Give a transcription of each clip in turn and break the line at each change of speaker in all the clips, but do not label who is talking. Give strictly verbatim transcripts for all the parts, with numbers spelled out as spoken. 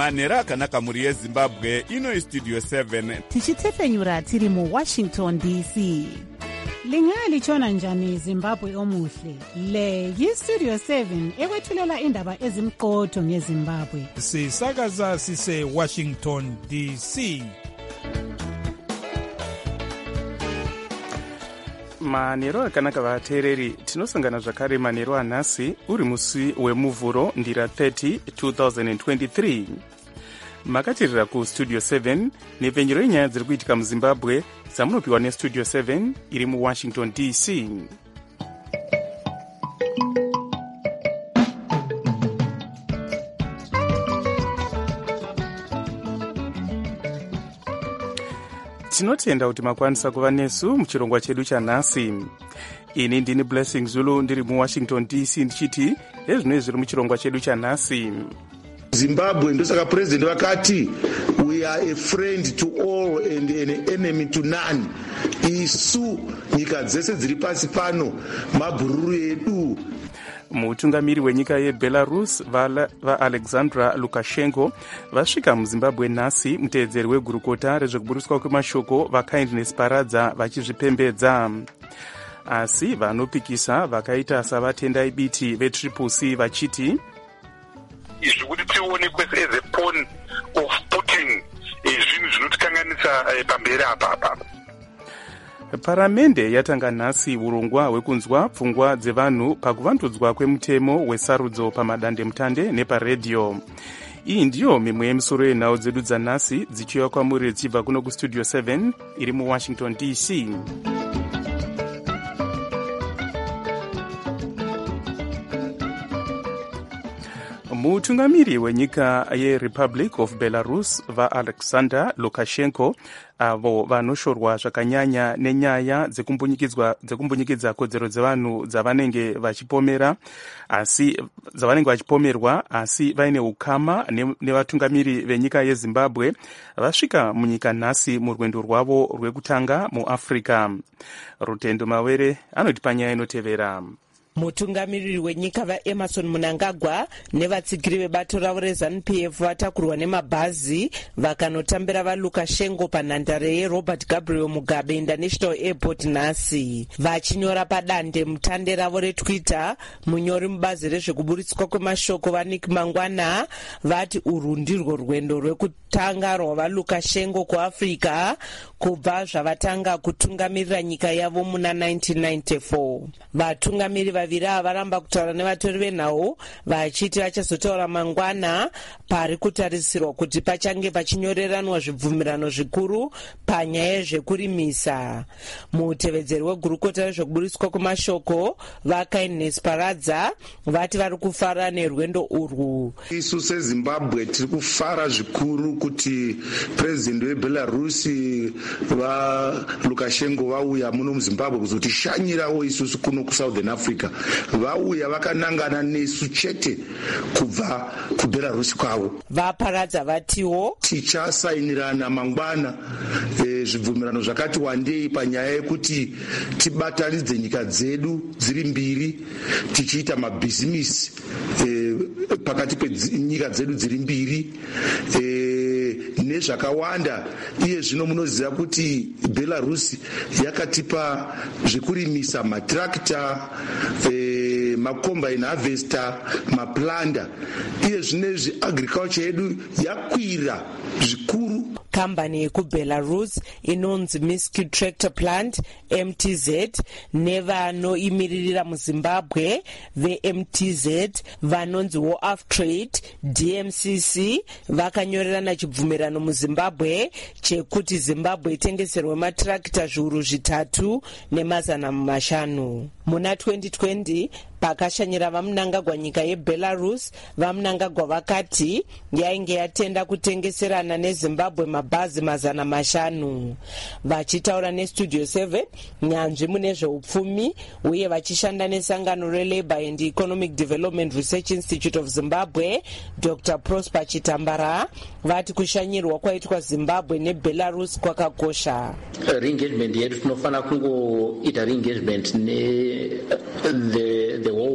manhero akanaka mhuri yezimbabwe. Ino istudio seven
tichitefenyura tiri muwashington D C. Lingalitshona njani Zimbabwe omuhle? Le yistudio seven ekwethulela indaba ezimqotho ngeZimbabwe.
Sisakaza sise Washington D C.
Manhero akanaka vateereri, tinosangana zvakare manhero anhasi uri musi wemuvhuro ndira thirty twenty twenty-three. Makatirira kustudio seven nepfenyero yenyaya dziri kuitika muzimbabwe dzamunopiwa nestudio seven iri muwashington D C. Tinotenda kuti makwanisa kuva nesu muchirongwa chedu chanhasi. Ini ndini Blessing Zulu ndiri muwashington D C ndichiti ezvinoi zviri muchirongwa chedu chanhasi.
Zimbabwe ndosaka president vakati we are a friend to all and an enemy to none. Isu nyika dzese dziri pasi pano mabhururu edu.
Mutungamiri wenyika yeBelarus vaAlexandra Lukashenko vasvika muZimbabwe nhasi. Muteedzeri wegurukota rezvekuburiswa kwemashoko vaKindness Paradza vachizvipembedza. Asi vanopikisa vakaita savatendai biti veTriple C vachiti
izvi kuti tionekwe as a pawn of Putin zvinhu zvinotikanganisa pamberi apa.
Paramende yatanga nhasi urongwa hwekunzwa pfungwa dzevanhu pakuvandudzwa kwemutemo wesarudzo pamadandemutande neparedhiyo. Iyi ndiyo mimwe yemisoro yenhau dzedu dzanhasi dzichiuya kwamuri dzichibva kuno kustudio seven iri muwashington D C. Mutungamiri wenyika yeRepublic of Belarus vaAlexander Lukashenko avo vanoshorwa zvakanyanya nenyaya dzekumbunyikidzwa kodzero dzevanhu dzavanenge vachipomera asi dzavanenge vachipomerwa asi vaine ukama nevatungamiri venyika yeZimbabwe vasvika munyika nhasi murwendo rwavo rwekutanga muAfrica. Rutendo Mawere anoti panyaya inotevera.
Mutungamiriri wenyika vaEmerson Mnangagwa nevatsigiri vebato ravo reZANU P F vatakurwa nemabhazi vakanotambira vaLukashenko panhandare yeRobert Gabriel Mugabe International Airport nhasi. Vachinyora padande mutande ravo reTwitter, munyori mubazi rezvekuburitswa kwemashoko vaNick Mangwana vati urwu ndirwo rwendo rwekutanga rwavaLukashenko kuAfrica kubva zvavatanga kutungamirira nyika yavo muna nineteen ninety-four. Vatungamiri vaviri ava varamba kutaura nevatori venhau vachiti vachazotaura mangwana pari kutarisirwa kuti pachange pachinyoreranwa zvibvumirano zvikuru panyaya yezvekurimisa. Mutevedzeri wegurukota rezvekuburitswa kwemashoko vaKindness Paradza vati vari kufara nerwendo urwu.
Isu seZimbabwe tiri kufara zvikuru kuti president weBelarus vaLukashenko vauya muno muZimbabwe kuzotishanyirawo isusu kuno kuSouthern Africa. Vauya vakanangana nesu chete kubva kuBelarus kwavo.
Vaparadza vatiwo
tichasainirana mangwana e, zvibvumirano zvakati wandei panyaya yekuti tibatanidze nyika dzedu dziri mbiri tichiita mabhizimisi e, pakati penyika dzedu dziri mbiri e, nezvakawanda. Iye zvino munoziva kuti Belarus yakatipa zvekurimisa matrakta e, macombine harvester, maplanda. Iye zvinezvi agriculture yedu yakwira zvikuru.
Kambani yekuBelarus inonzi Miski Tractor Plant M T Z nevanoimiririra muZimbabwe veM T Z vanonzi War of Trade D M C C vakanyorerana chibvumirano muZimbabwe chekuti Zimbabwe itengeserwe matrakta zviuru zvitatu nemazana mashanu. Muna twenty twenty pakashanyira vaMnangagwa nyika yeBelarus, vaMnangagwa vakati yainge yatenda kutengeserana neZimbabwe mabhazi mazana mashanu. Vachitaura nestudio seven, nyanzvi mune zveupfumi uye vachishanda nesangano reLabour and Economic Development Research Institute of Zimbabwe, Doctor Prosper Chitambara vati kushanyirwa kwaitwa Zimbabwe neBelarus kwakakosha.
Re-engagement yedu tinofana kungoita re-engagement ne the the whole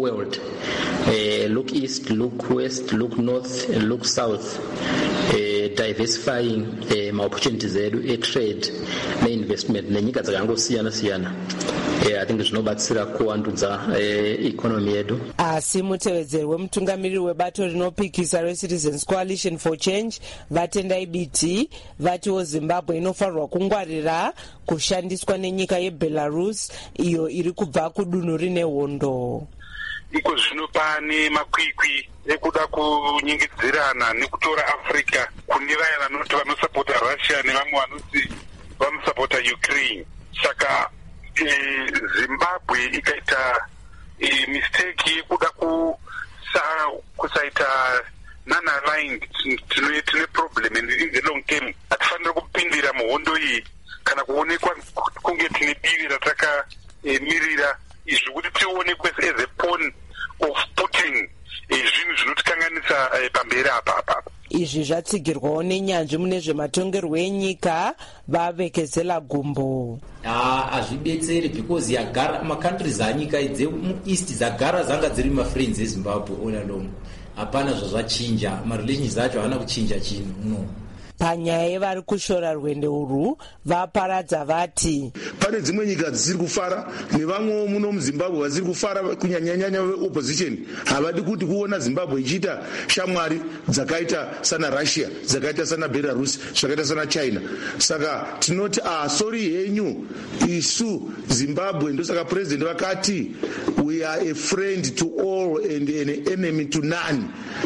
world. Uh, look east, look west, look north, and look south. Uh, diversifying uh, ma-opportunities edu e-trade ne-investment nenyika dzakangosiyana siyana. Uh, I think zvinobatsira kuwandudza uh, economy yedu.
Asi mutevedzeri wemutungamiriri webato rinopikisa reCitizens Coalition for Change vatendai biti vatiwo Zimbabwe inofanirwa kungwarira kushandiswa nenyika yeBelarus iyo iri kubva kudunhu rine hondo.
Iko zvino pane makwikwi ekuda kunyingidzirana nekutora Africa kune vaya vanoti vanosapota Russia nevamwe vanoti vanosapota Ukraine. Saka eh, Zimbabwe ikaita eh, mistake yekuda kusa, kusaita non-aligned tine, tine problem in the long term. Hatifanira kupindira muhondo iyi kana kuonekwa kunge tine divi rataka eh, mirira izvi kuti tionekwe as a pawn of Putin zvinhu zvinotikanganisa pamberi apa apa.
Izvi zvatsigirwawo nenyanzvi mune zvematongerwo enyika vavekezela gumbo.
Hazvidetseri because yagara makantries anyika dzemueast dzagara dzanga dziri mafriends eZimbabwe all along. Hapana zvazvachinja, marelations acho havana kuchinja chinhu no.
Panyaya yevari kushora rwendo urwu vaparadza vati
pane dzimwe nyika dzisiri kufara nevamwewo muno muZimbabwe vasiri kufara kunyanyanyanya veopposition havadi kuti kuona Zimbabwe ichiita shamwari dzakaita sana Russia, dzakaita sana Belarus, zvakaita sana China. Saka tinoti ah sorry henyu isu Zimbabwe ndosaka president vakati we are a friend to all and an enemy to none.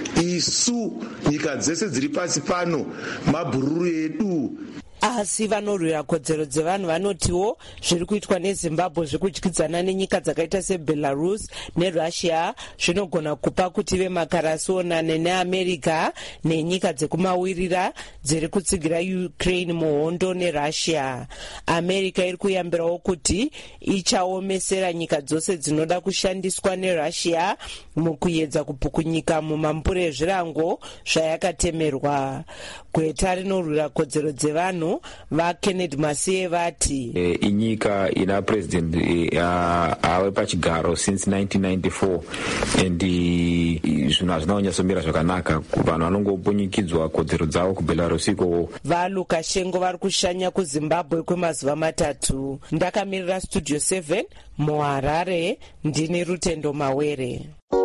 Isu nyika dzese dziri pasi pano mabhururu edu.
Asi vanorwira kodzero dzevanhu vanotiwo zviri kuitwa neZimbabwe zvekudyidzana nenyika dzakaita seBelarus neRussia zvinogona kupa kuti vemakarasi onane neAmerica nenyika dzekumawirira dziri kutsigira Ukraine muhondo neRussia. America iri kuyambirawo kuti ichaomesera nyika dzose dzinoda kushandiswa neRussia mukuedza kupukunyika mumambure ezvirango zvayakatemerwa. Gweta rinorwira kodzero dzevanhu vaKennedy Masiye vati
e, inyika ina president e, ave pachigaro since nineteen ninety-four and zvinhu hazvina kunyatsomira zvakanaka vanhu vanongopfunyikidzwa kodzero dzavo kuBelarus iko.
vaLukashenko vari kushanya kuZimbabwe kwemazuva matatu. Ndakamirira Studio seven muHarare, ndini Rutendo Mawere.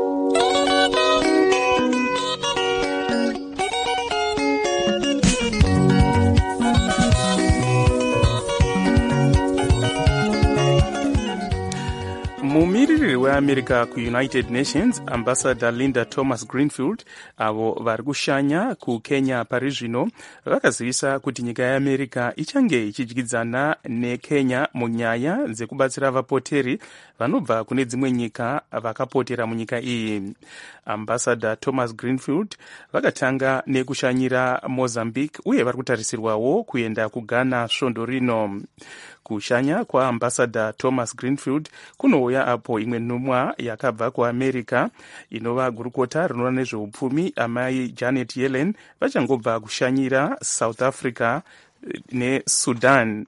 mumiriri weAmerica kuUnited Nations ambassador Linda Thomas Greenfield avo vari kushanya kuKenya pari zvino vakazivisa kuti nyika yeAmerica ichange ichidyidzana neKenya munyaya dzekubatsira vapoteri vanobva kune dzimwe nyika vakapotera munyika iyi. Ambassador Thomas Greenfield vakatanga nekushanyira Mozambique uye vari kutarisirwawo kuenda kuGhana svondo rino. Kushanya kwaambassador Thomas Greenfield kunouya apo imwe nhumwa yakabva kuAmerica inova gurukota rinoona nezveupfumi amai Janet Yellen vachangobva kushanyira South Africa neSudan.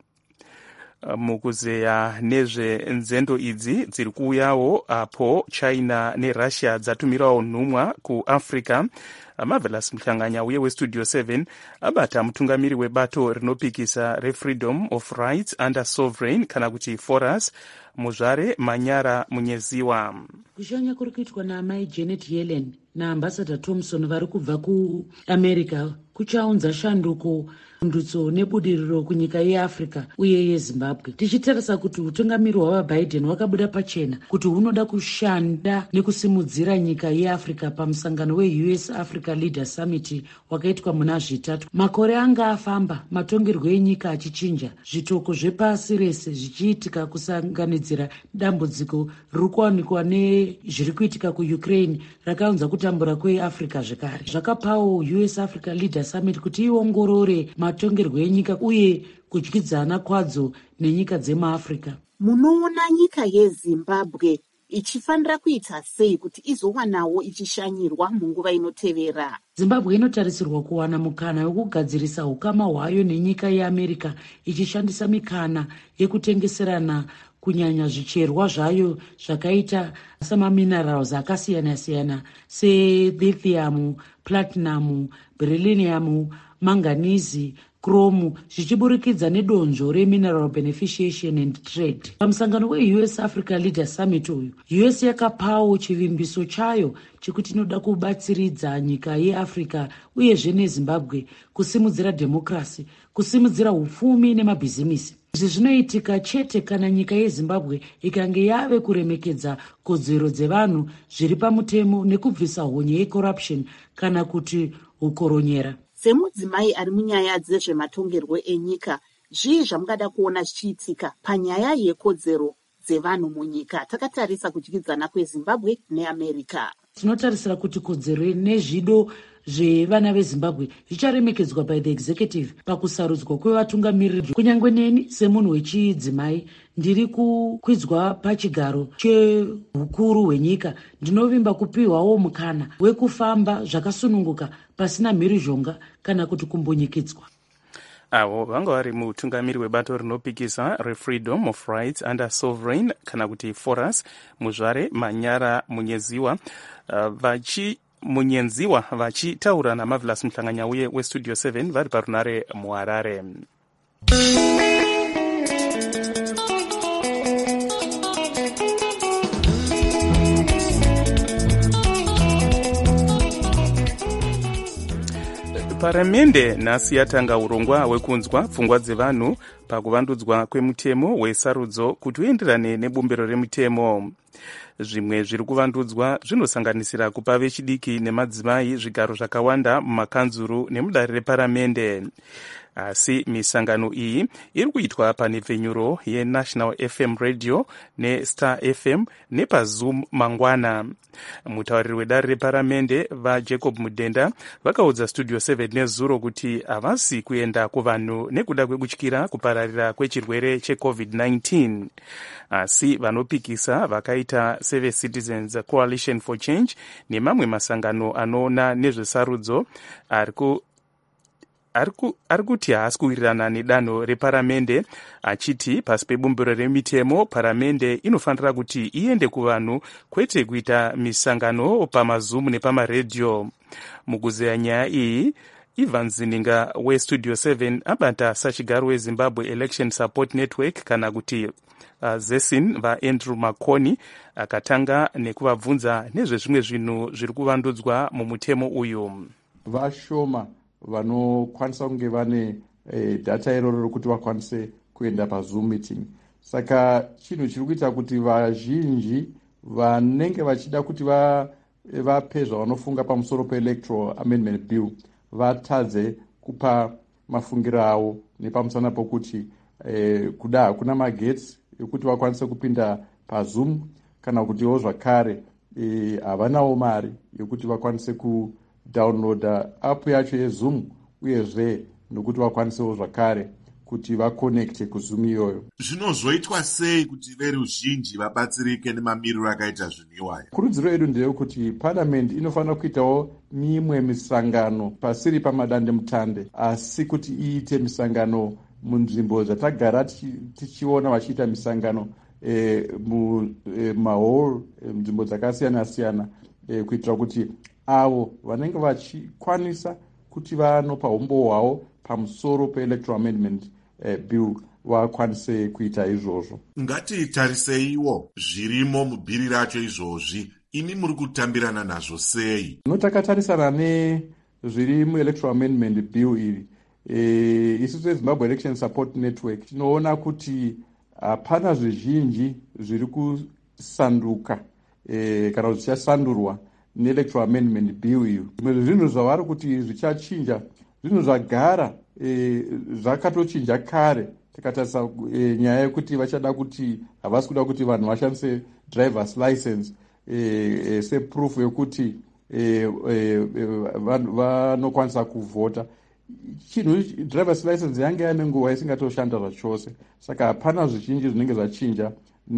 Mukuzeya nezvenzendo idzi dziri kuuyawo apo China neRussia dzatumirawo nhumwa kuAfrica. Marvelous Mhlanganya uye weStudio seven abata mutungamiri webato rinopikisa reFreedom of Rights Under Sovereign kana kuti Forus Muzvare Manyara Munyeziwa.
Kushanya kuri kuitwa naamai Janet Yellen naambassador Thompson vari kubva kuAmerica kuchaunza shanduko ndutso nebudiriro kunyika yeAfrica uye yeZimbabwe. Tichitarisa kuti utungamiri hwavaBiden hwakabuda pachena kuti hunoda kushanda nekusimudzira nyika yeAfrica pamusangano weU S Africa Leaders Summit wakaitwa muna zvitatu. Makore anga afamba, matongerwo enyika achichinja, zvitoko zvepasi rese zvichiitika kusanganidzira dambudziko riri kuwanikwa nezviri kuitika kuUkraine rakaunza kutambura kweAfrica zvekare. Zvakapawo U S Africa Leaders Summit kuti iongorore matongerwo enyika uye kudyidzana kwadzo nenyika dzemaAfrica.
Munoona nyika yeZimbabwe ichifanira kuita sei kuti izowanawo ichishanyirwa munguva inotevera?
Zimbabwe inotarisirwa kuwana mukana wekugadzirisa ukama hwayo nenyika yeAmerica ichishandisa mikana yekutengeserana kunyanya zvicherwa zvayo zvakaita samaminerals akasiyana-siyana selithium, platinum, beryllium, manganese, chrome, zvichiburikidza nedonzvo remineral beneficiation and trade. Pamusangano we-U S Africa Leader Summit uyu, U S yakapawo chivimbiso chayo chekuti inoda kubatsiridza nyika yeAfrica uyezve neZimbabwe kusimudzira demokrasi, kusimudzira upfumi nemabhizimisi. Izvi zvinoitika chete kana nyika yeZimbabwe ikange yave kuremekedza kodzero dzevanhu zviri pamutemo nekubvisa honye yecorruption kana kuti ukoronyera.
Semudzimai ari munyaya dzezvematongerwo enyika, zvii zvamungada kuona zvichiitika panyaya yekodzero dzevanhu munyika takatarisa kudyidzana kweZimbabwe neAmerica?
Tinotarisira kuti kodzero nezvido zvevana veZimbabwe zvicharemekedzwa by the executive pakusarudzwa kwevatungamiriri. Kunyangwe neni semunhu wechidzimai ndiri kukwidzwa pachigaro chehukuru hwenyika, ndinovimba kupiwawo mukana wekufamba zvakasununguka pasina mhirizhonga kana kuti kumbonyikidzwa.
avo vanga vari mutungamiri webato rinopikisa refreedom of rights under sovereign kana kuti foras muzvare Manyara Munyeziwa uh, vachi munyenziwa vachitaura naMarvelous Mhlanganyauye westudio seven vari parunare muHarare. Paramende nhasi yatanga urongwa hwekunzwa pfungwa dzevanhu pakuvandudzwa kwemutemo wesarudzo kuti uenderane nebumbiro remutemo. Zvimwe zviri kuvandudzwa zvinosanganisira kupa vechidiki nemadzimai zvigaro zvakawanda mumakanzuru nemudare reparamende. Asi misangano iyi iri kuitwa panhepfenyuro yeNational F M Radio neStar F M nepaZoom mangwana. Mutauriri wedare reparamende vaJacob Mudenda vakaudza Studio seven nezuro kuti havasi kuenda kuvanhu nekuda kwekutyira kupararira kwechirwere checovid nineteen. Asi vanopikisa vakaita Save Citizens Coalition for Change nemamwe masangano anoona nezvesarudzo ariku ari kuti haasi kuwirirana nedanho reparamende, achiti pasi pebumbiro remitemo paramende inofanira kuti iende kuvanhu kwete kuita misangano pamaZoom nepamaredhiyo. Mukuzeya nyaya iyi, Ivan Zininga westudio seven abata sachigaro weZimbabwe Election Support Network kana kuti uh, zesin vaAndrew Makoni akatanga nekuvabvunza nezvezvimwe zvinhu zviri kuvandudzwa mumutemo uyu.
Vashoma vanokwanisa kunge vane e, data iroro rokuti vakwanise kuenda paZoom meeting. Saka chinhu chiri kuita kuti vazhinji vanenge vachida kuti va vape zvavanofunga pamusoro peElectoral Amendment Bill vatadze kupa mafungiro avo nepamusana pokuti e, kuda hakuna magetsi ekuti vakwanise kupinda paZoom kana kutiwo zvakare havanawo e, mari yekuti vakwanise ku downloada app yacho yeZoom uyezve nokuti vakwanisewo zvakare kuti vakonekte kuZoom iyoyo.
Zvinozoitwa sei kuti veruzhinji vabatsirike nemamiriro akaita zvinhiwaya?
Kurudziro yedu ndeyekuti parliament inofanira kuitawo mimwe misangano pasiri pamadandemutande, asi kuti iite misangano munzvimbo dzatagara tichiona vachiita misangano e, mumahall e, nzvimbo dzakasiyana-siyana e, kuitira kuti avo vanenge vachikwanisa kuti vanopa umbo hwavo pamusoro peElectoral Amendment eh, Bill vakwanise kuita izvozvo.
Ngatitariseiwo zvirimo mubhiri racho izvozvi, imi muri kutambirana nazvo sei?
Notakatarisa nezviri muElectoral Amendment Bill iri, e, isusu seZimbabwe Election Support Network tinoona kuti hapana zvizhinji zviri kusanduka e, kana kuti zvichasandurwa neElectoral Amendment Bill iyo. Zvimwe zvinhu zvavari kuti zvichachinja zvinhu zvagara e, zvakatochinja kare. Tikatarisa e, nyaya yekuti vachada kuti havasi kuda kuti vanhu vashandise driver's license e, e, seproof yekuti e, e, vanokwanisa kuvhota. Chinhu driver's license yange yane nguva isingatoshanda zvachose. Saka hapana zvizhinji zvinenge zvachinja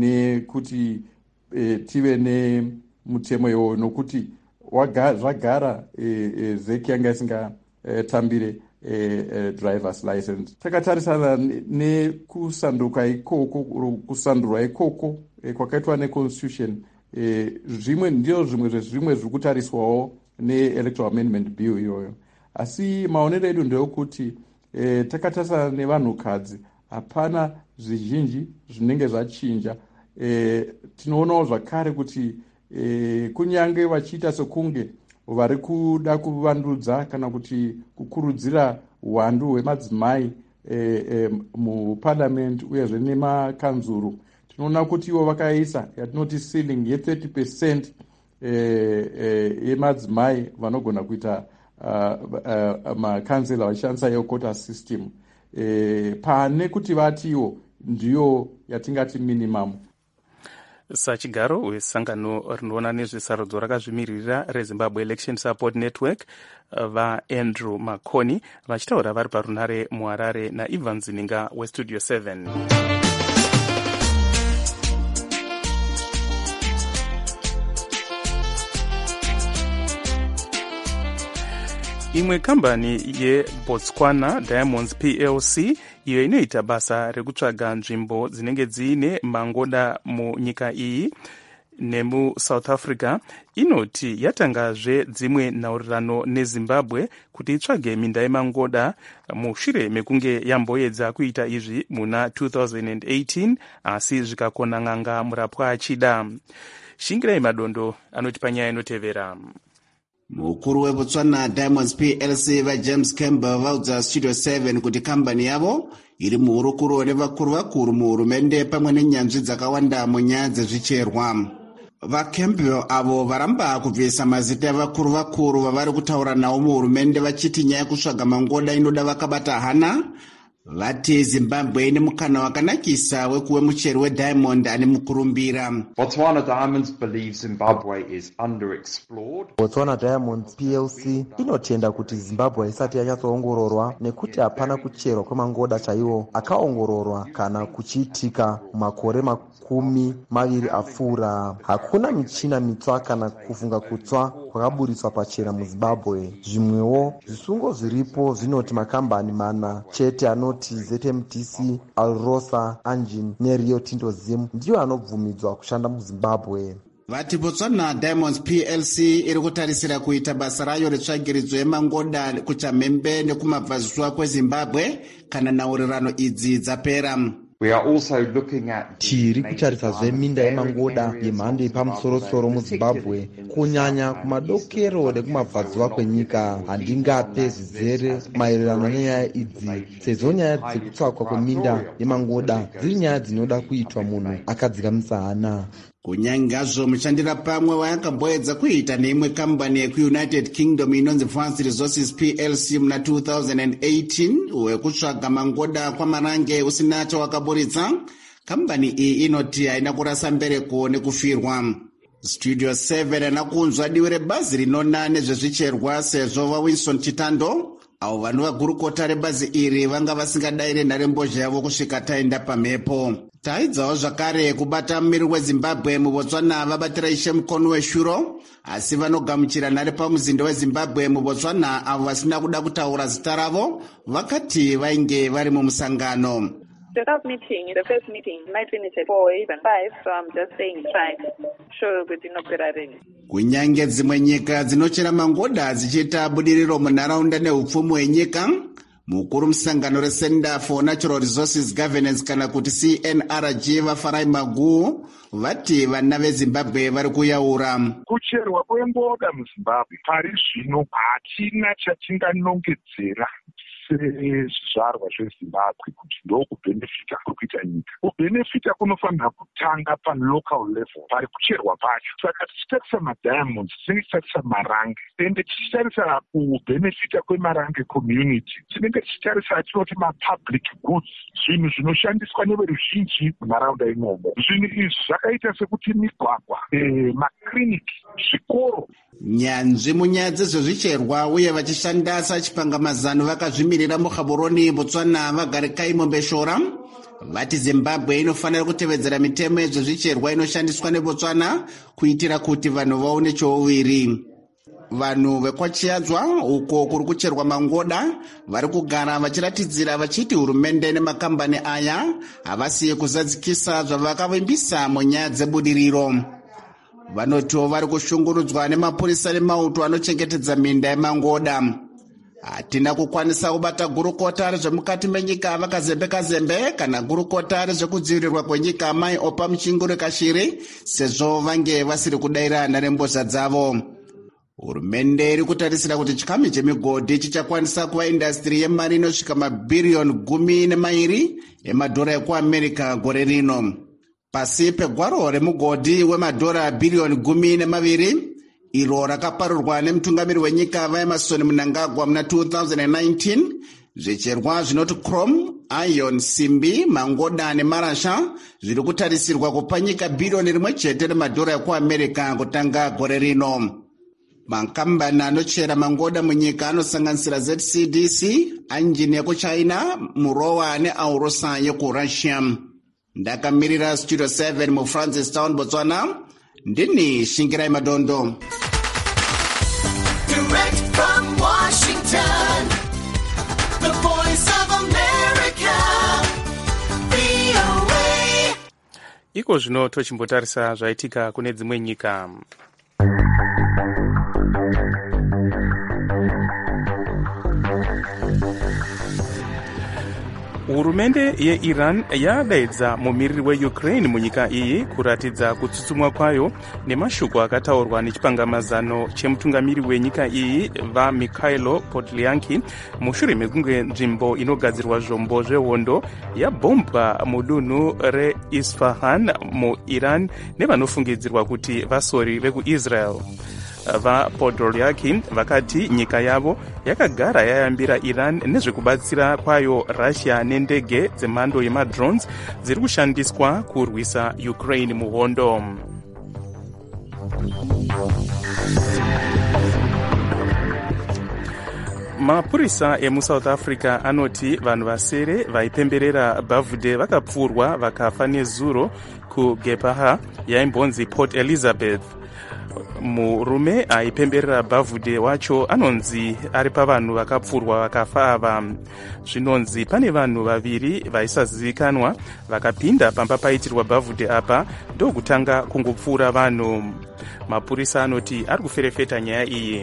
nekuti e, tive ne mutemo iwoyo, nokuti zvagara e, e, zeki yanga isingatambire eh, eh, drivers license. Takatarisana nekusanduka ikoko kusandurwa ikoko eh, kwakaitwa neconstitution eh, zvimwe ndio zvimwe zvezvimwe zviri kutariswawo neelectoral amendment bill iyoyo. Asi maonero edu ndeokuti eh, takatarisana nevanhukadzi hapana zvizhinji zvinenge zvachinja. Eh, tinoonawo zvakare kuti eh, kunyange vachiita sekunge vari kuda kuvandudza kana kuti kukurudzira uwandu hwemadzimai eh, eh, muparliament uyezve nemakanzuru, tinoona kuti ivo vakaisa yatinoti ceiling ye thirty percent eh, eh, yemadzimai vanogona kuita uh, uh, makansela vachishandisa iyo quota system eh, pane kuti vatiwo ndiyo yatingati minimum.
Sachigaro wesangano rinoona nezvesarudzo rakazvimirira reZimbabwe Election Support Network vaAndrew Makoni vachitaura vari parunare muHarare naIvan Zininga weStudio seven. Imwe kambani yeBotswana Diamonds P L C iyo inoita basa rekutsvaga nzvimbo dzinenge dziine mangoda munyika iyi nemuSouth Africa inoti yatangazve dzimwe nhaurirano neZimbabwe kuti itsvage minda yemangoda mushure mekunge yamboedza kuita izvi muna two thousand eighteen asi zvikakona n'anga murapwa achida. Shingirai Madondo anoti panyaya inotevera.
Mukuru weBotswana Diamonds P L C vaJames Campbell vaudza Studio seven kuti kambani yavo iri muhurukuro nevakuru vakuru muhurumende pamwe nenyanzvi dzakawanda munyaya dzezvicherwa. VaCampbell avo varamba kubvisa mazita evakuru vakuru vavari kutaura nawo muhurumende vachiti nyaya yekusvaga mangoda inoda vakabata hana. Vati Zimbabwe ine mukana wakanakisa wekuwe muchero weDiamond ane mukurumbira.
Botswana Diamonds believes Zimbabwe is underexplored.
Botswana Diamonds P L C inotenda kuti Zimbabwe haisati yanyatsoongororwa nekuti hapana kucherwa kwemangoda chaiwo akaongororwa kana kuchiitika makore makumi maviri apfuura. Hakuna michina mitsva kana kufunga kutsva kwakaburiswa pachena muZimbabwe. Zvimwewo zvisungo zviripo zvinoti makambani mana chete anoti Z M T C, Alrosa, Angin neRio Tinto Zim ndiyo anobvumidzwa kushanda muZimbabwe.
Vati Botswana Diamonds P L C iri kutarisira kuita basa rayo retsvagiridzo yemangoda kuChamhembe nekumabvazuva kweZimbabwe kana nhaurirano idzi dzapera.
We are also looking at
tiri kutarisazve minda yemangoda yemhando yepamusoro-soro muZimbabwe kunyanya kumadokero nekumabvazuva kwenyika. Handingape zvizere maererano nenyaya idzi sezvo nyaya dzekutsvakwa kweminda yemangoda dziri nyaya dzinoda kuitwa munhu akadzikamisa hana.
Kunyangazvo mushandira pamwe wayakamboedza kuita neimwe kambani yekuUnited Kingdom inonzi Vance Resources P L C muna two thousand eighteen wekutsvaga mangoda kwamarange usina chawakaburitsa, kambani iyi inoti haina kurasa mbereko nekufirwa. Studio seven anakunzwa divi rebhazi rinona nezvezvicherwa sezvo vaWinston Chitando avo vanhu vagurukota rebhazi iri vanga vasingadayire nharembozha yavo kusvika taenda pamhepo. Taidzawo zvakare kubata mumiri weZimbabwe muBotswana vabatira Ishe Mukonu weShuro, asi vanogamuchira nhare pamuzinda weZimbabwe muBotswana avo vasina kuda kutaura zita ravo vakati vainge vari mumusangano.
The first meeting, the first meeting might finish at four or even five, so I'm just saying try. Sure, kuti inopera rini.
Kunyange dzimwe nyika dzinochera mangoda dzichiita budiriro munharaunda neupfumi hwenyika, mukuru musangano reCenter for Natural Resources Governance kana kuti C N R G vaFarai Maguo vati vana veZimbabwe vari kuyaura.
Kucherwa kwengoda muZimbabwe pari zvino hatina chatinganongedzera sezvizvarwa zveZimbabwe kuti ndokubhenefita kuri kuita nyika. Kubhenefita kunofanira kutanga palocal level pari kucherwa pacho. Saka tichitarisa madiamonds tinenge tichitarisa marange, ende tichitarisa kubhenefita kwemarange community tinenge tichitarisa atinoti mapublic goods, zvinhu zvinoshandiswa neveruzhinji munharaunda imomo. Zvinhu izvi zvakaita sekuti migwagwa, eh, makiriniki, zvikoro.
Nyanzvi munyaya dzezvezvicherwa uye vachishanda sachipangamazano vakazvimirira muGaborone Botswana vagare Kaimo Mbeshora vati Zimbabwe inofanira kutevedzera mitemo yezvezvicherwa inoshandiswa neBotswana kuitira kuti vanhu vaone chouviri. vanhu vekwachiadzwa uko kuri kucherwa mangoda vari kugara vachiratidzira vachiti hurumende nemakambani aya havasiye kuzadzikisa zvavakavimbisa munyaya dzebudiriro. Vanotiwo vari kushungurudzwa nemapurisa nemauto anochengetedza minda yemangoda. Hatina kukwanisa kubata gurukota rezvemukati menyika vakazembe-kazembe kana gurukota rezvekudzivirirwa kwenyika Mai Opa Muchinguri Kashiri sezvo vange vasiri kudayira nharembozha dzavo. Hurumende iri kutarisira kuti chikamu chemigodhi chichakwanisa kuva indastiri yemari inosvika mabhiriyoni gumi nemairi emadhora ekuamerica gore rino. Pasi pegwaro remugodhi wemadhora bhiriyoni gumi nemaviri iro rakaparurwa nemutungamiri wenyika vaEmerson Mnangagwa muna two thousand nineteen, zvicherwa zvinoti chrome, iron, simbi, mangoda nemarasha zviri kutarisirwa kupa nyika bhiriyoni rimwe chete remadhora ekuamerica kutanga gore rino. Makambani anochera mangoda munyika anosanganisira Z C D C, Engine yekuchina, Murowa neAurosa yekurussia. Ndakamirira Studio seven mu Francistown, Botswana. Ndini Shingirai Madondo.
Direct from Washington, the voice of America, V O A.
Iko zvino tochimbotarisa zvaitika kune dzimwe nyika. Hurumende yeIran yadaidza mumiriri weUkraine munyika iyi kuratidza kutsutsumwa kwayo nemashoko akataurwa nechipangamazano chemutungamiri wenyika iyi vaMikhailo Podolyanki mushure mekunge nzvimbo inogadzirwa zvombo zvehondo yabhombwa mudunhu reIsfahan muIran nevanofungidzirwa kuti vasori vekuIsrael. VaPodolyanki vakati nyika yavo yakagara yayambira Iran nezvekubatsira kwayo Russia nendege dzemhando yemadrones dziri kushandiswa kurwisa Ukraine muhondo. Mapurisa emuSouth Africa anoti vanhu vasere vaipemberera bhavhudhe vakapfurwa vakafa nezuro kuGepaha yaimbonzi Port Elizabeth. Murume aipemberera bhavhudhe wacho anonzi ari pavanhu vakapfurwa vakafa ava. Zvinonzi pane vanhu vaviri vaisazivikanwa vakapinda pamba paitirwa bhavhudhe apa ndokutanga kungopfuura vanhu. Mapurisa anoti ari kuferefeta nyaya iyi.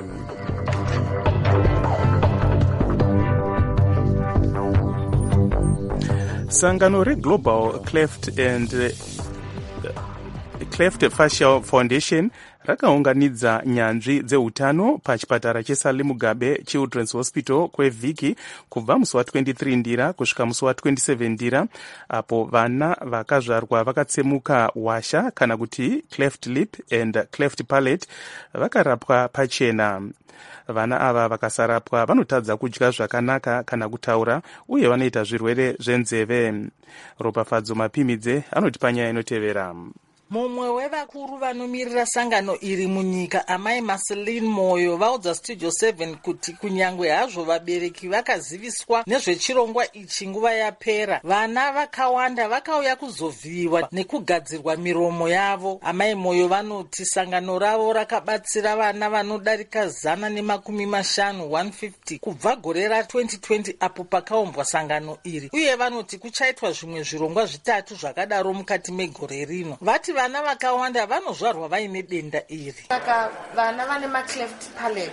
Sangano reGlobal Cleft and Cleft Facial Foundation rakaunganidza nyanzvi dzeutano pachipatara cheSally Mugabe Children's Hospital kwevhiki kubva musi wa23 ndira kusvika musi wa27 ndira, apo vana vakazvarwa vakatsemuka washa kana kuti cleft lip and cleft palate vakarapwa pachena. Vana ava vakasarapwa vanotadza kudya zvakanaka kana kutaura uye vanoita zvirwere zvenzeve. Ropafadzo Mapimidze anoti panyaya inotevera.
Mumwe wevakuru vanomirira sangano iri munyika amai Marceline Moyo vaudza Studio seven kuti kunyangwe hazvo vabereki vakaziviswa nezvechirongwa ichi nguva yapera, vana vakawanda vakauya kuzovhiyiwa nekugadzirwa miromo yavo. Amai Moyo vanoti sangano ravo rakabatsira vana vanodarika zana nemakumi mashanu one fifty kubva gore ratwenty twenty apo pakaumbwa sangano iri, uye vanoti kuchaitwa zvimwe zvirongwa zvitatu zvakadaro mukati megore rino. Vati vana vakawanda vanozvarwa vaine denda iri.
Saka vana vane macleft palate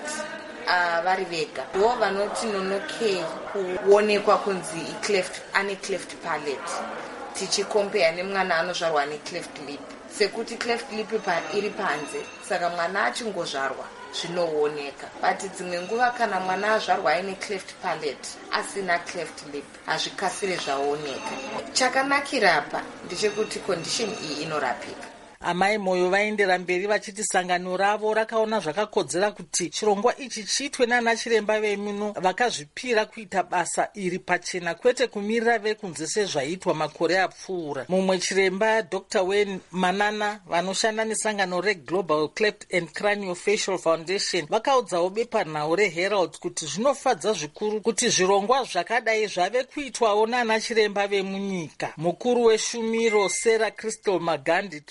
uh, vari vega ndo vanoti nonokei kuonekwa kunzi cleft ane cleft palate tichikompea nemwana anozvarwa necleft lip, sekuti cleft lip iri panze saka mwana achingozvarwa zvinooneka, but dzimwe nguva kana mwana azvarwa aine cleft palate asina cleft lip hazvikasire zvaoneka. Chakanakira apa ndechekuti condition iyi inorapika.
Amai Moyo vaendera mberi vachiti sangano ravo rakaona zvakakodzera kuti chirongwa ichi chiitwe nana chiremba vemuno vakazvipira kuita basa iri pachena kwete kumirira vekunze sezvaitwa makore apfuura. Mumwe chiremba Doctor Wayne Manana vanoshanda nesangano reGlobal Cleft and Craniofacial Foundation vakaudzawo bepanhau reHerald kuti zvinofadza zvikuru kuti zvirongwa zvakadai zvave kuitwawo nana chiremba vemunyika. Mukuru weshumiro Sarah Crystal Magandi Trust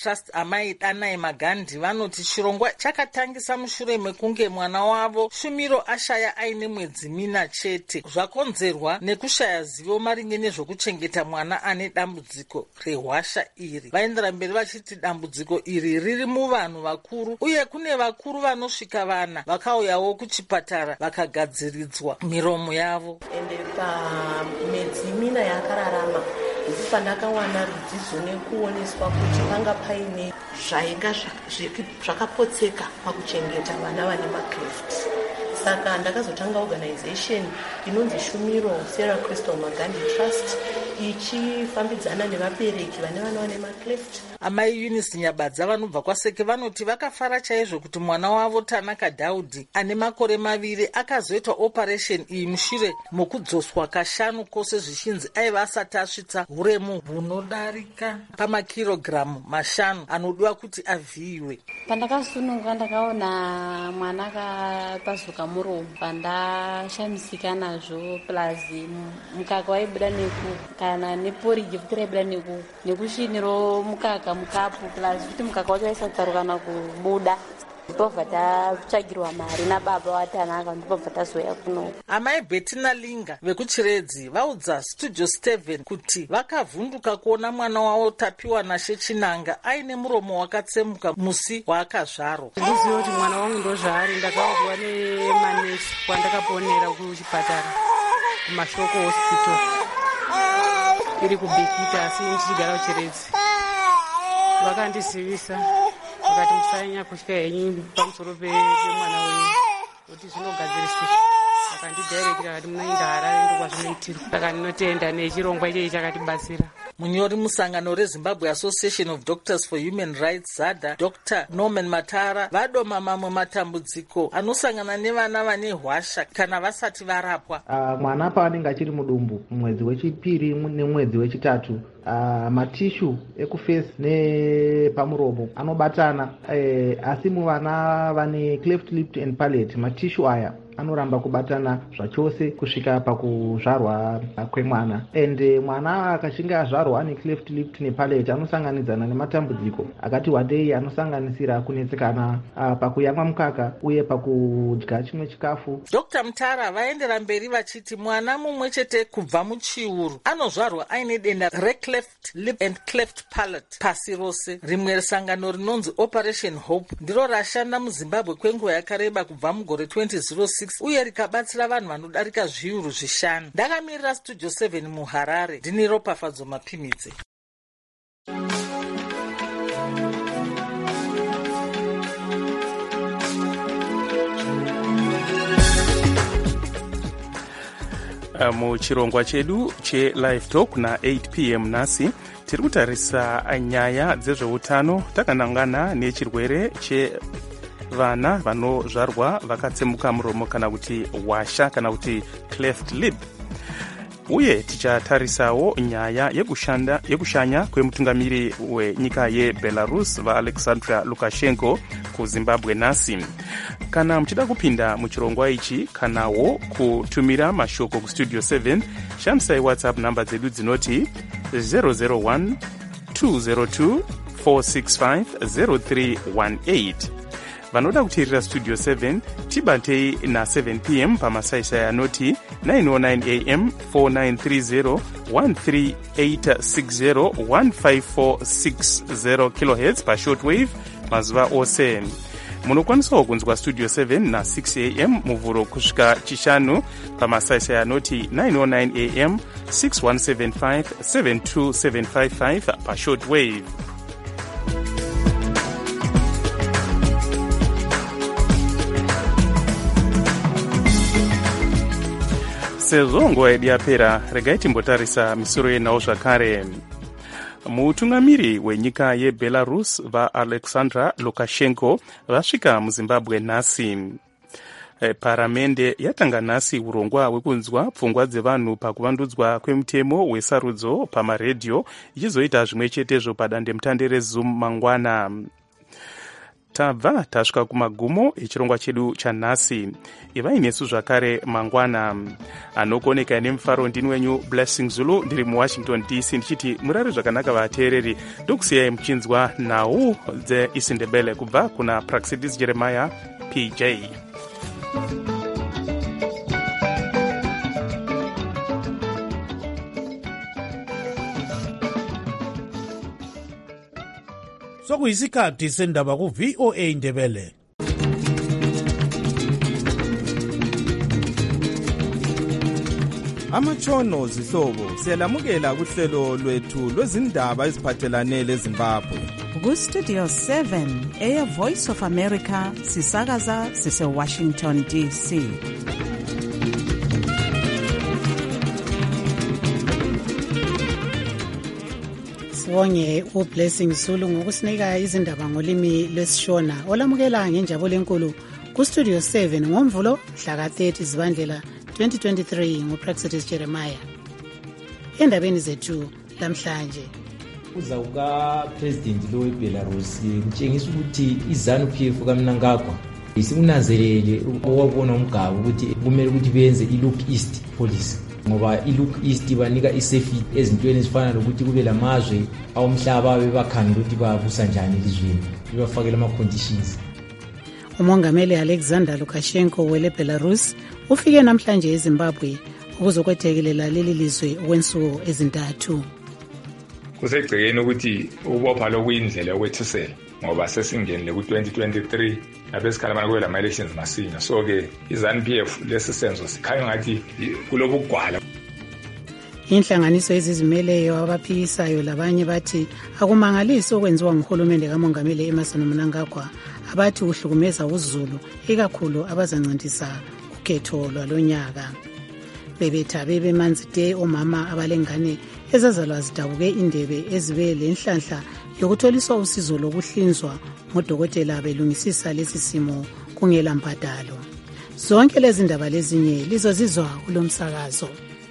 amai Danai Magandhi vanoti chirongwa chakatangisa mushure mekunge mwana wavo Shumiro ashaya aine mwedzi mina chete, zvakonzerwa nekushaya zivo maringe nezvokuchengeta mwana ane dambudziko rehwasha iri. Vaendera mberi vachiti dambudziko iri riri muvanhu vakuru, uye kune vakuru vanosvika vana vakauyawo kuchipatara vakagadziridzwa miromo yavo.
Ende pamwedzi mina yakararama ndipo pandakawana rudzidzo nekuoneswa kuti panga paine zvainga zvakapotseka pakuchengeta vana vane macleft. Saka ndakazotanga organization inonzi Shumiro Sarah Crystal Magandhi Trust ichifambidzana nevabereki vane vana vane macleft.
Amai Eunice Nyabadza vanobva kwaSeke vanoti vakafara chaizvo kuti mwana wavo Tanaka Dhaudhi ane makore maviri akazoitwa operation iyi mushure mokudzoswa kashanu kose zvichinzi aiva asati asvitsa uremu hunodarika pamakirogiramu mashanu anodiwa kuti avhiyiwe.
Pandakasununguka ndakaona mwana akapasuka muromo, pandashamisika nazvo, plus mukaka waibuda neku kana neporiji futi raibuda neku nekusviniro mukaka mukapu, plus futi mukaka wacho waisatsaruka kubuda. Ndipobva tatsvagirwa mari nababa waTanaka, ndipobva tazoya kuno.
Amai Bettina Linga vekuchiredzi vaudza Studio seven kuti vakavhunduka kuona mwana wavo Tapiwa Nashe Chinanga aine muromo wakatsemuka musi waakazvarwa.
Ndiziva kuti mwana wangu ndozvaari, ndakaudzwa nemanesi kwandakaponera kuchipatara kumashoko hospital iri kubhikita, asi ndichigara kuchiredzi. Vakandizivisa vakati musanyanya kutya henyu pamusoro pemwana wenyu kuti zvinogadzirisika. Vakandidirekera vakati munoenda Harare ndokwazvinoitirwa. Saka ndinotenda nechirongwa ichechi chakatibatsira.
Munyori musangano reZimbabwe Association of Doctors for Human Rights ZADA, Doctor Norman Matara vadoma mamwe matambudziko anosangana nevana vane hwasha kana vasati varapwa.
Uh, mwana paanenge achiri mudumbu mwedzi wechipiri nemwedzi wechitatu, uh, matishu ekufesi nepamuromo anobatana, uh, asi muvana vane cleft lip and palate matishu aya anoramba kubatana zvachose kusvika pakuzvarwa kwemwana. Ende mwana akachinge azvarwa ane cleft lip nepalate anosanganidzana nematambudziko akati wandei anosanganisira kunetsekana uh, pakuyamwa mukaka uye pakudya chimwe chikafu.
Doctor Mutara vaendera mberi vachiti mwana mumwe chete kubva muchiuru anozvarwa aine denda recleft lip and cleft palate pasi rose. Rimwe sangano rinonzi Operation Hope ndiro rashanda muZimbabwe kwenguva yakareba kubva mugore twenty oh six uye rikabatsira vanhu vanodarika zviuru zvishanu. Ndakamirira Studio seven muHarare, ndini Ropafadzo Mapimidze.
Muchirongwa chedu cheLive Talk na eight p m nasi tiri kutarisa nyaya dzezveutano takanangana nechirwere che vana vanozvarwa vakatsemuka muromo kana kuti hwasha kana kuti cleft lip. Uye tichatarisawo nyaya yekushanda yekushanya kwemutungamiri wenyika yeBelarus vaAlexander Lukashenko kuZimbabwe nasi. Kana muchida kupinda muchirongwa ichi kanawo kutumira mashoko kuStudio seven, shandisai WhatsApp namba dzedu dzinoti zero zero one two zero two four six five zero three one eight. Vanoda kuteerera Studio seven tibatei na seven p m pamasaisai anoti nine oh nine a m four nine three zero one three eight six zero one five four six zero kilohertz pashortwave mazuva ose. Munokwanisawo kunzwa Studio seven na six a m muvhuro kusvika chishanu pamasaisai anoti nine oh nine a m six one seven five seven two seven five five pashortwave. Sezvo nguva yedu yapera, regai timbotarisa misoro yenawo zvakare. Mutungamiri wenyika yeBelarus vaAlexander Lukashenko vasvika muZimbabwe nhasi. E, paramende yatanga nhasi urongwa hwekunzwa pfungwa dzevanhu pakuvandudzwa kwemutemo wesarudzo pamaredhiyo ichizoita zvimwe chetezvo padandemutande reZoom mangwana. tabva tasvika kumagumo echirongwa chedu chanhasi. Ivai nesu zvakare mangwana. Anokoneka nemufaro ndini wenyu Blessing Zulu, ndiri muWashington D C ndichiti murare zvakanaka vateereri. Ndokusiyai muchinzwa nhau dzeIsindebele kubva kuna Praxidis Jeremiah P J.
Sokuyisikhathi sendaba ku V O A Indebele.
Amatshono zihlobo siyalamukela kuhlelo lwethu lwezindaba eziphathelane leZimbabwe.
Ku Studio seven eya Voice of America sisakaza sise Washington D C.
Sibonge uBlessing Zulu ngokusinika izindaba ngolimi lwesishona. Olamukela ngenjabulo enkulu ku Studio seven ngomvulo mhla ka thirty Zibandlela twenty twenty-three nguPraxidis Jeremiah. Endabeni zethu lamhlanje,
uza kuka president lo weBelarus kutshengisa ukuthi iZanu-P F kaMnangagwa isikunanzelele okwabona umgaba ukuthi kumele ukuthi benze iLook East policy, ngoba iLook East banika isafety ezintweni ezifana nokuthi kube lamazwe awumhlaba bebakhangela ukuthi babusa njani elizweni, bebafakela ama conditions.
uMongameli Alexander Lukashenko wele Belarus ufike namhlanje eZimbabwe ukuzokwethekelela leli lizwe okwensuku ezintathu.
Kusegcekeni ukuthi ubopha lokuyindlela yokwethisela ngoba sesingenile ku twenty twenty-three abesikhala kube lama elections masinya, so ke iZanu-P F lesi senzo sikhanya ngathi kulobugwala.
Inhlanganiso ezizimeleyo abaphikisayo labanye bathi akumangalisi okwenziwa nguhulumende kaMongameli Emmerson Mnangagwa abathi uhlukumeza uZulu ikakhulu abazancintisa ukhetho lwalonyaka. Bebethabe bemanzite omama abalengane ezazalwa zidabuke indebe ezibe lenhlanhla yokutholiswa usizo lokuhlinzwa ngodokotela belungisisa lesi simo kungela mbadalo. Zonke lezi ndaba lezinye lizozizwa kulomsakazo.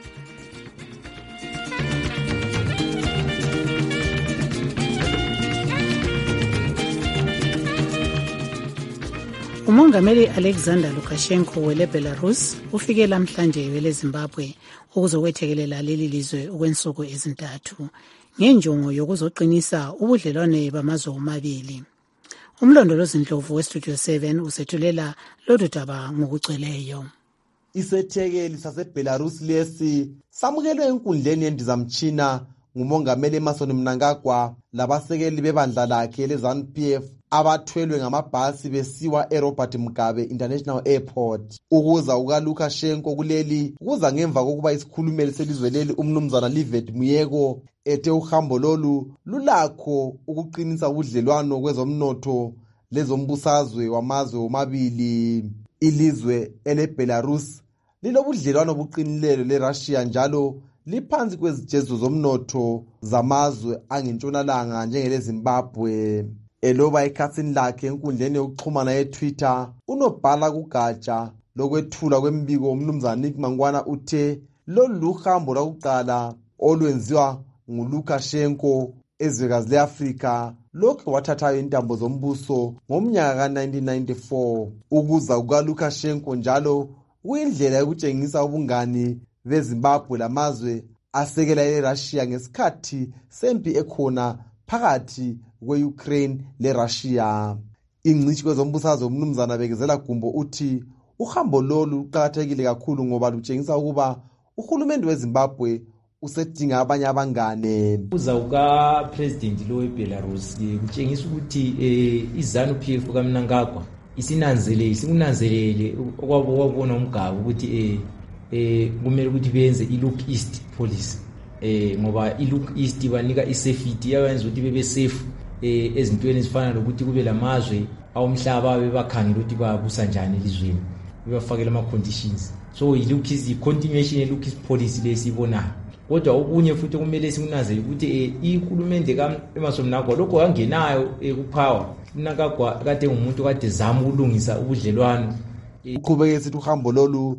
uMongameli Alexander Lukashenko wele Belarus ufike namhlanje wele Zimbabwe ukuzokwethekelela leli lizwe okwensuku ezintathu ngenjongo yokuzoqinisa ubudlelwane bamazwe omabili. Umlondolozi Ndlovu weStudio seven usethulela lolu daba ngokugcweleyo.
Isethekeli saseBelarus lesi samukelwe enkundleni yendizamtshina nguMongameli Emmerson Mnangagwa labasekeli bebandla lakhe leZanu-P F abathwelwe ngamabhasi besiwa eRobert Mugabe International Airport. Ukuza kukaLukashenko kuleli kuza ngemva kokuba isikhulumeli selizwe leli umnumzana Livet Muyeko ethe uhambo lolu lulakho ukuqinisa ubudlelwano kwezomnotho lezombusazwe wamazwe omabili. Ilizwe eleBelarus lilobudlelwano obuqinileyo leRussia njalo liphansi kwezijezo zomnotho zamazwe angentshonalanga njengeleZimbabwe. Eloba ekhathini lakhe enkundleni yokuxhumana yeTwitter, unobhala kugatsha lokwethula kwembiko umnumzana Nick Mangwana uthe lolu luhambo lwakuqala olwenziwa nguLukashenko ezwekazi leAfrika lokho wathathayo intambo zombuso ngomnyaka ka nineteen ninety-four. Ukuza kukaLukashenko njalo kuyindlela yokutshengisa ubungani beZimbabwe lamazwe asekela eRussia ngesikhathi sempi ekhona phakathi kwe-Ukraine leRussia. Ingcitshi kwezombusazwe umnumzana bekezela Gumbo uthi uhambo lolu luqakathekile kakhulu ngoba lutshengisa ukuba uhulumende weZimbabwe usedinga abanye abangane.
Uza kuka president lo weBelarus kutshengisa ukuthi eh, iZanu-P F kaMnangagwa isinanzelele isikunanzelele okwabona umgaba ukuthi eh eh kumele ukuthi benze iLook East policy, eh ngoba iLook East banika isafety yabenza ukuthi bebe safe eh ezintweni ezifana nokuthi kube lamazwe awumhlaba bebakhangela ukuthi babusa njani elizweni, bebafakela ama conditions. So iLook East continuation yeLook East policy lesibona. Kodwa okunye futhi kumele sikunanzele ukuthi ihulumende kaEmmerson Mnangagwa lokho wangenayo kupower. Mnangagwa kade ngumuntu kade zama ukulungisa ubudlelwano.
Uqhubeke sithi uhambo lolu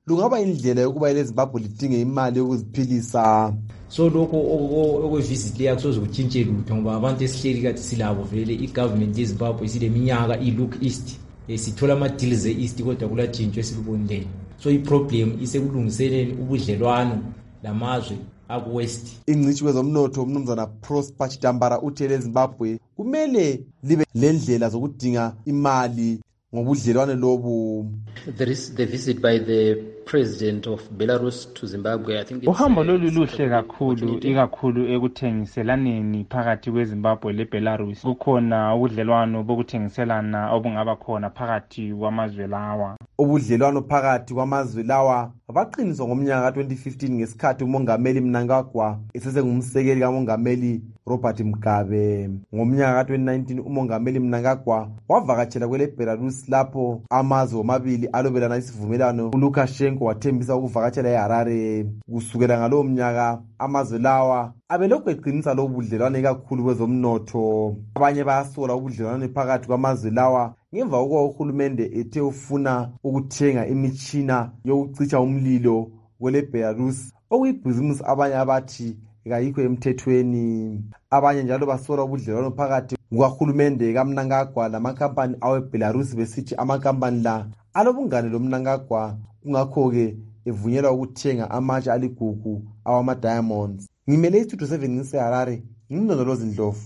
lungaba indlela yokuba ileZimbabwe lidinge imali yokuziphilisa.
So lokho okwevisit leya kusoze kutshintshe lutho ngoba abantu esihleli kade silabo vele igovernment yeZimbabwe isileminyaka i-look east sithola ama-deals e-east kodwa kulatshintsho esilubonile. So iproblem isekulungiseleni ubudlelwano lamazwe aku-west.
Ingcitshi kwezomnotho umnumzana Prosper Chitambara uthe leZimbabwe kumele libe lendlela zokudinga imali ngobudlelwane lobu.
There is the visit by the president of Belarus to Zimbabwe. I think
uhambo lolu luhle kakhulu ikakhulu ekuthengiselaneni phakathi kweZimbabwe leBelarus. Kukhona ubudlelwano bokuthengiselana obungaba khona phakathi kwamazwe lawa.
Ubudlelwano phakathi kwamazwe lawa baqiniswa ngomnyaka ka twenty fifteen ngesikhathi umongameli Mnangagwa esesengumsekeli kamongameli Robert Mugabe. Ngomnyaka ka twenty nineteen umongameli Mnangagwa wavakatshela kwele Belarus lapho amazwe omabili alobelana isivumelano. uLukashenko wathembisa ukuvakatshela eHarare. Kusukela ngalowo mnyaka amazwe lawa abelokhu eqinisa lo budlelwane kakhulu kwezomnotho. Abanye bayasola ubudlelwane phakathi kwamazwe lawa ngemva kokuba uhulumende ethe ufuna ukuthenga imitshina yokucitsha umlilo kwele Belarus okuyibhizimusi abanye abathi kayikho emthethweni. Abanye njalo basola ubudlelwano phakathi kukahulumende kaMnangagwa lamakhampani aweBelarus besithi amakampani la alobungane loMnangagwa kungakho-ke evunyelwa ukuthenga amatshe aligugu awama-diamonds. Ngimele istudio seven ngiseHarare, ngimndondolozi Ndlovu.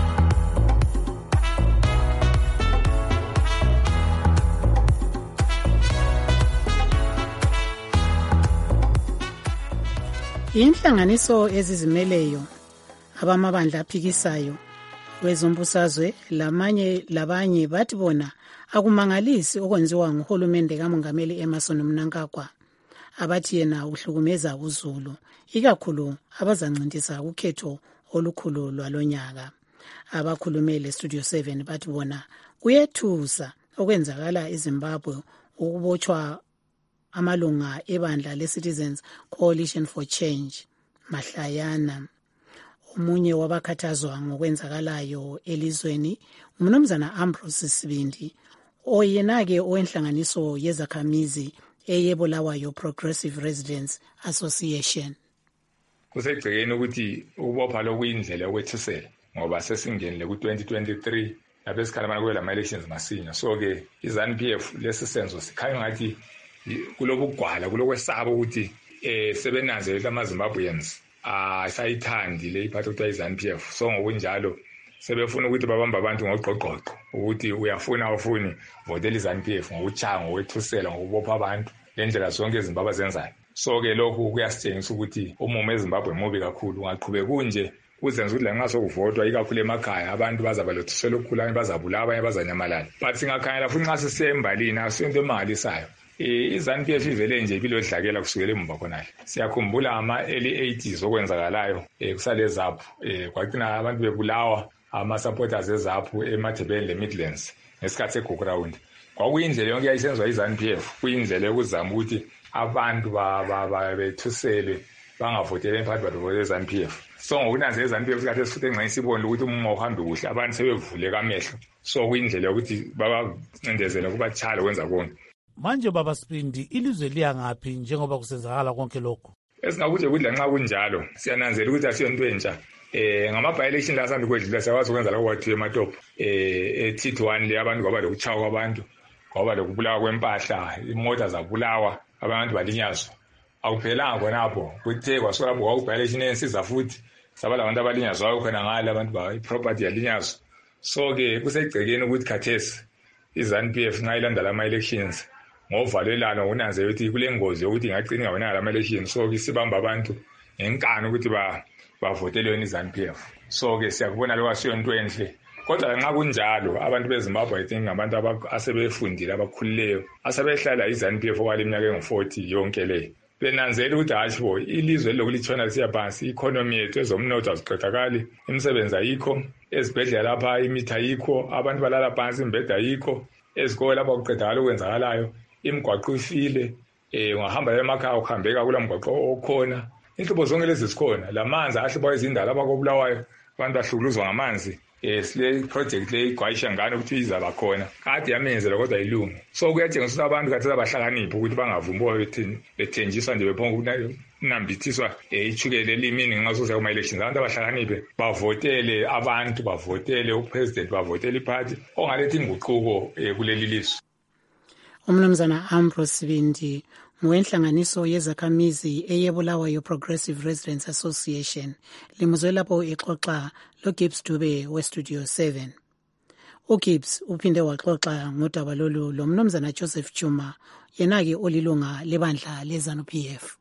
Inhlanganiso ezizimeleyo abamabandla aphikisayo wezombusazwe lamanye labanye bathi bona akumangalisi okwenziwa nguhulumende kamongameli Emmerson Mnangagwa abathi yena uhlukumeza uZulu ikakhulu abazancintisa ukhetho olukhulu lwalonyaka. Abakhulumele Studio seven bathi bona kuyethusa okwenzakala eZimbabwe ukubotshwa amalunga ebandla le-Citizens Coalition for Change mahlayana. Omunye wabakhathazwa ngokwenzakalayo elizweni umnumzana Ambrose Sibindi oyena-ke owenhlanganiso yezakhamizi eyebulawayo Progressive Residents Association.
Kusegcekeni ukuthi ukubopha lokuyindlela yokwethisela ngoba sesingenile ku-twenty twenty-three lapho esikhalamana kwela ma-elections masinya. So-ke i-ZANU P F lesi senzo sikhanya ngathi kulobugwala kulokwesaba ukuthi eh sebenanzelela ama-Zimbabweans asayithandi le iphathi kuthiwa i-ZANU P F. So ngokunjalo sebefuna ukuthi babamba abantu ngogqogqoqo ukuthi uyafuna awufuni votela i-ZANU P F ngokuchaya ngokwethusela ngokubopha abantu ngendlela zonke eZimbabwe zenzayo. So-ke lokhu kuyasitshengisa ukuthi umumo eZimbabwe mubi kakhulu. Ungaqhubeka kunje kuzenza ukuthi la nxa sokuvotwa ikakhulu emakhaya abantu bazaba lothusela okukhulu, abanye bazabulawa, abanye bazanyamalala. But singakhangela futhi nxa sisembalini asento emangalisayo. I-ZANU P F ivele nje bilodlakela kusukela emuva khonale. Siyakhumbula ama-early eighties okwenzakalayo kusale ZAPU kwagcina abantu bebulawa ama-supporters eZAPU eMathebeni le-Midlands ngesikhathi segugu round. Kwakuyindlela yonke yayisenziwa i-ZANU P F kuyindlela yokuzama ukuthi abantu bethuselwe bangavoteli emphakathi badovotela i-ZANU P F. So ngokunanzela i-ZANU P F isikhathi esifuthe engxenye sibonile ukuthi umumo uhambe kuhle, abantu sebevuleka amehlo. So kuyindlela yokuthi babancindezele kubatshale kwenza konke.
Manje baba Sibindi, ilizwe liya ngaphi njengoba kusenzakala konke lokho?
Esingakuje kudla nxa kunjalo siyananzela ukuthi asiyonto entsha. Eh ngama-by-election la sambi kwedlula siyakwazi ukwenza lokho kwathiwa eMatopo eh T one le abantu kwaba lokuchawa kwabantu, kwaba lokubulawa kwempahla, imota zabulawa, abantu balinyazwa. Akuphelanga khonapho kuthe kwasola lapho kwaku-by-election ensiza futhi sabala abantu abalinyazwayo khona ngale abantu ba-property yalinyazwa. So-ke kusegcekeni ukuthi khathesi i-ZANU P F nxa ilanda lama-elections ngovalelano ngonanzela ukuthi kule ngozi yokuthi ingagcina ingawonanga lama-elections. So-ke sibamba abantu ngenkani ukuthi bavotele yona i-ZANU P F. So-ke siyakubona lokho asiyonto enhle. Kodwa nxa kunjalo abantu beZimbabwe I think ngabantu asebefundile abakhululeyo asebehlala i-ZANU P F okwale iminyaka engu-forty yonke le. Benanzela ukuthi hashi bo ilizwe lokhu litshona lisiya phansi, i-economy yethu ezomnotho aziqedakali, imisebenzi ayikho, ezibhedlela lapha imithi ayikho, abantu balala phansi, imbheda ayikho, ezikole lapha kuqedakala okwenzakalayo, imigwaqo ifile, eh ungahamba emakhaya uhambeka kula mgwaqo okhona. Inhlobo zonke lezi zikhona, lamanzi ahlupha izindalo lapha kobulawayo abantu bahlukuluzwa ngamanzi eh sile project le igwayisha ngane ukuthi izaba khona kade yamenzela kodwa ilungu so kuyatshengisa ukuthi abantu kathi abahlakaniphi ukuthi bangavumbuka bethini bethenjiswa nje bephonga unambithiswa ichukele elimini ngaso kuma elections abantu abahlakaniphi bavotele abantu bavotele upresident bavotele iparty ongalethi inguquko kuleli lizwe.
Umnumzana Ambrose Sibindi ngwenhlanganiso yezakhamizi eyebulawayo Progressive Residents Association limuzwe lapho ixoxa lo Gibbs Dube we Studio seven. uGibbs uphinde waxoxa ngodaba lolu lo mnumzana Joseph Chuma yena-ke olilunga lebandla leZANU P F.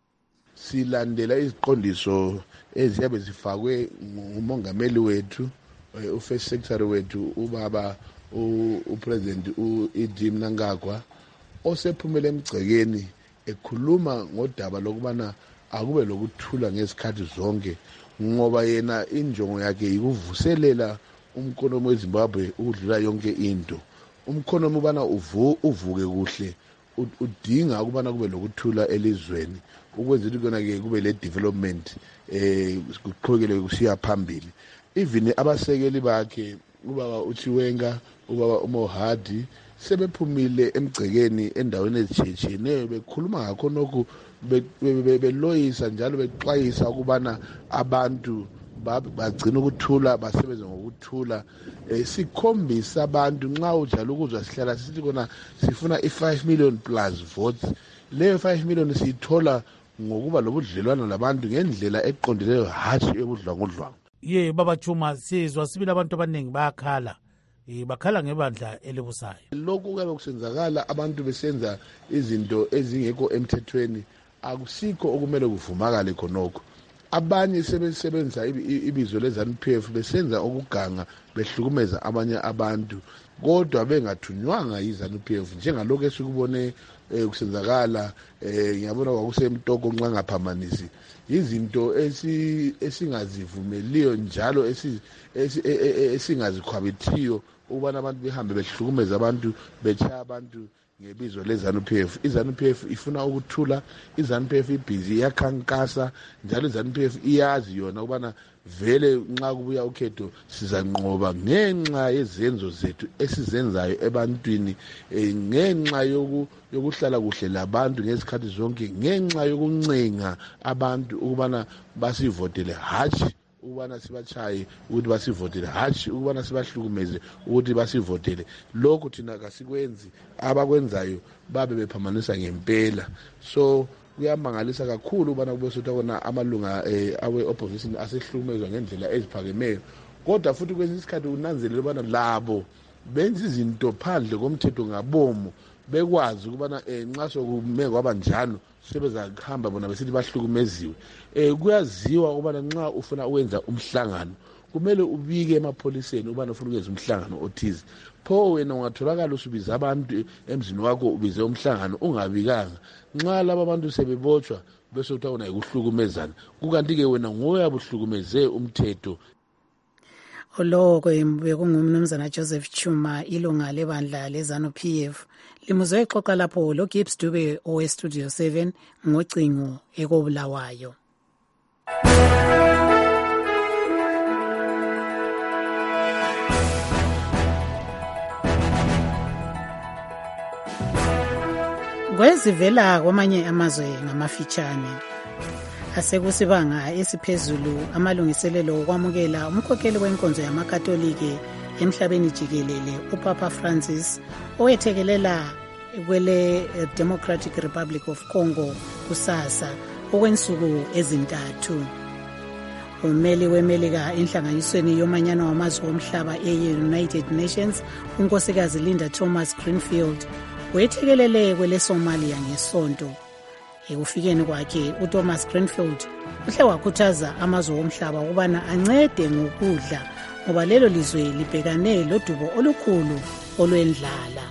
Silandela iziqondiso eziyabe zifakwe ngumongameli wethu u-First Secretary wethu ubaba uPresident uEdim Mnangagwa osephumele emgcekeni ekhuluma ngodaba lokubana akube lokuthula ngesikhathi zonke ngoba yena injongo yakhe ikuvuselela umkhonomi weZimbabwe ukudlula yonke into. Umkhonomi ubana uvu uvuke kuhle udinga ukubana kube lokuthula elizweni ukwenzela ukona ke kube le development eh kuqhubekele kusiya phambili. Even abasekeli bakhe ubaba uThiwenga ubaba uMohadi sebephumile emgcekeni endaweni ezitshiyeneyo bekhuluma ngakho nokho beloyisa njalo bexwayisa ukubana abantu bagcina ukuthula basebenze ngokuthula. Sikhombisa abantu nxa ujala ukuzwa sihlala sithi kona sifuna i-five million plus votes. Leyo five million siyithola ngokuba lobudlelwana labantu ngendlela eqondileyo hatshi ebudlwangudlwangu.
Ye baba Chuma sizwa sibili abantu abaningi bayakhala eh bakhala ngebandla elibusayo.
Lokhu kube kusenzakala abantu besenza izinto ezingekho emthethweni akusikho okumele kuvumakale khonokho. Abanye sebesebenza ibizo leZANU P F besenza okuganga behlukumeza abanye abantu kodwa bengathunywanga yiZANU P F njengalokho esikubone kusenzakala ngiyabona kwakusemtoko nxa ngaphamanisi izinto esingazivumeliyo njalo esingazikhwabithiyo ukubana abantu behambe behlukumeza abantu bechaya abantu ngebizo leZANU P F. iZANU P F ifuna ukuthula, iZANU P F ibhizi iyakhankasa njalo iZANU P F iyazi yona ukubana vele nxa kubuya ukhetho sizanqoba ngenxa yezenzo zethu esizenzayo ebantwini ngenxa yokuhlala kuhle labantu ngezikhathi zonke ngenxa yokuncenga abantu ukubana basivotele hatshi ukubana sibachaye ukuthi basivotele hatshi ukubana sibahlukumeze ukuthi basivotele. Lokho thina kasikwenzi abakwenzayo babe bephamanisa ngempela. So kuyamangalisa kakhulu ubana kube sothi kona amalunga awe opposition asehlukumezwa ngendlela eziphakemeyo kodwa futhi kwesinye isikhathi unanzelela ubana labo benza izinto phandle komthetho ngabomo bekwazi ukubana nxa sokume kwaba njalo sebezahamba bona besithi bahlukumeziwe. Eh kuyaziwa ukubana nxa ufuna ukwenza umhlangano kumele ubike emapholiseni ubana ufuna ukwenza umhlangano othize. Pho wena ungatholakala usubiza abantu emzini wakho ubize umhlangano ungabikanga nxa laba abantu sebebotshwa bese uthawuna ikuhlukumezana kukanti ke wena ngoyabuhlukumeze umthetho.
Oloko bekungumnumzana Joseph Chuma ilunga lebandla leZANU P F limuzwe exoxa lapho lo Gibbs Dube owe Studio seven ngocingo ekobulawayo. Kwezivela kwamanye amazwe ngamafitshane asekusibanga esiphezulu amalungiselelo okwamukela umkhokheli wenkonzo yamakatolike emhlabeni jikelele uPapa Francis owethekelela kwele Democratic Republic of Congo kusasa okwensuku ezintathu. Ummeli wemelika enhlanganisweni yomanyano wamazwe omhlaba e-United Nations unkosikazi Linda Thomas Greenfield wethekelele kwele Somalia ngesonto. Ekufikeni kwakhe uThomas Greenfield uhle wakhuthaza amazwe omhlaba ukubana ancede ngokudla ngoba lelo lizwe libhekane lodubo olukhulu olwendlala.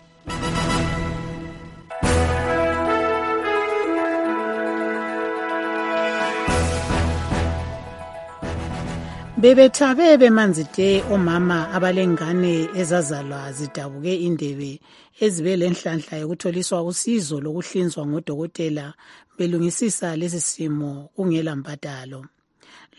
Bebethabe bemanzi te omama abalengane ezazalwa zidabuke indebe ezibe lenhlanhla yokutholiswa usizo lokuhlinzwa ngodokotela belungisisa lesi simo kungela mbadalo.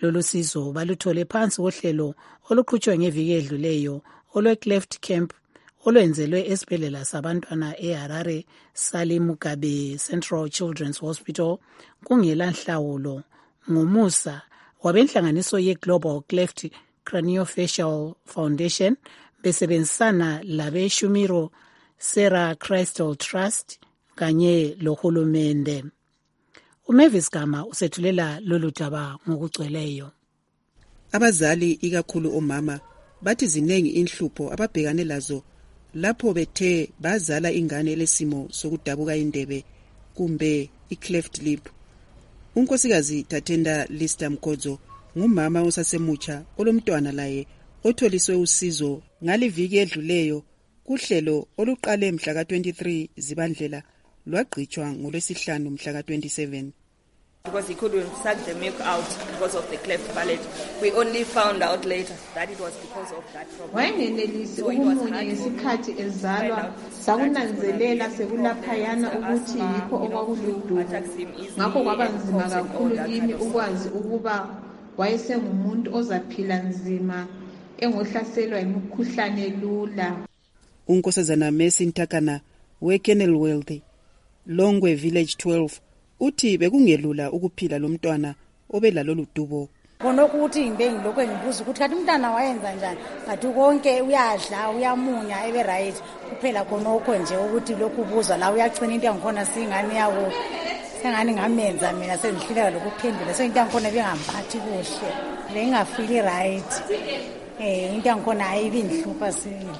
lolu sizo baluthole phansi kohlelo oluqhutshwe ngeviki edluleyo olwe-cleft camp olwenzelwe esibhedlela sabantwana eHarare Salim Mugabe Central Children's Hospital kungela nhlawulo ngumusa wabenhlanganiso ye-Global Cleft Craniofacial Foundation besebenzisana labe-Shumiro Sarah Crystal Trust kanye lohulumende. uMavis Gama usethulela lolu daba ngokugcweleyo.
Abazali ikakhulu omama bathi zinengi inhlupho ababhekane lazo lapho bethe bazala ingane lesimo sokudabuka indebe kumbe i-cleft lip. Unkosikazi Tatenda Lista Mkodzo ngumama osasemutsha olomntwana laye otholiswe usizo ngaliviki edluleyo kuhlelo oluqale mhla ka twenty-three Zibandlela lwagqitshwa ngolwesihlanu mhla ka twenty-seven.
Because he couldn't suck the milk out because of the cleft palate. We only found out later that it was because of that problem.
Wayenelisi ukumunya ngesikhathi ezalwa sakunanzelela sekulaphayana ukuthi yikho okwakuludumo. Ngakho kwabanzima kakhulu kimi ukwazi ukuba wayesengumuntu ozaphila nzima engohlaselwa imikhuhlane lula.
Unkosazana Mercy Ntakana weKennel Wealthy Longwe Village twelve uthi bekungelula ukuphila lomntwana obelalolu dubo.
Khona ukuthi ngibengilokho engibuza ukuthi kanti umntana wayenza njani, kanti konke uyadla uyamunya ebe right kuphela khonokho nje ukuthi lokhu buza la uyagcina into yangikhona singane yawo sengani ngamenza mina sengihluleka lokuphendula so into yangikhona bengamphathi kuhle bengafili right eh into yangikhona ayibinhlupha sini.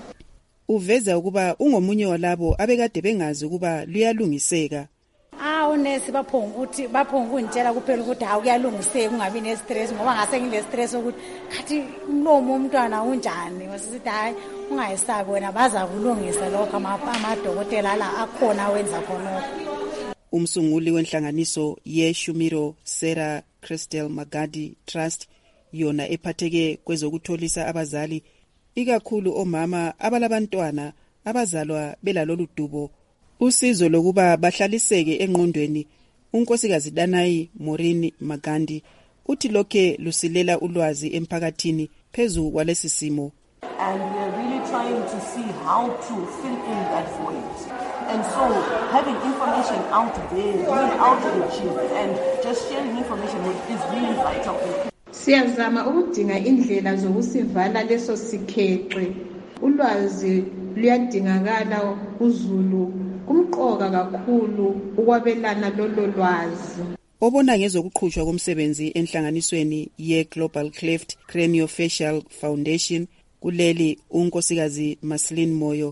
Uveza ukuba ungomunye walabo abekade bengazi ukuba luyalungiseka.
Ah unesi baphonga ukuthi baphonga untshela kuphela ukuthi ha kuyalungiseka ungabi ne stress ngoba ngase ngile stress ukuthi khathi umlomo umntwana unjani wasithi hayi ungayisabi wena baza kulungisa lokho amadokotela la akhona wenza khonokho.
Umsunguli wenhlanganiso ye-Shumiro Sarah Crystal Magadi Trust yona ephatheke kwezokutholisa abazali ikakhulu omama abalabantwana abazalwa belalolu dubo usizo lokuba bahlaliseke engqondweni. Unkosikazi Danai Morini Magandi uthi lokhe lusilela ulwazi emphakathini phezu kwalesi simo.
And we are really trying to see how to fill in that void. And so having information out there, doing outreaches and just sharing information is really vital.
Siyazama ukudinga indlela zokusivala leso sikheqe. Ulwazi luyadingakala uZulu kumqoka kakhulu ukwabelana lolo lwazi.
Obona ngezokuqhutshwa komsebenzi enhlanganisweni ye-Global Cleft Craniofacial Foundation kuleli unkosikazi Maslin Moyo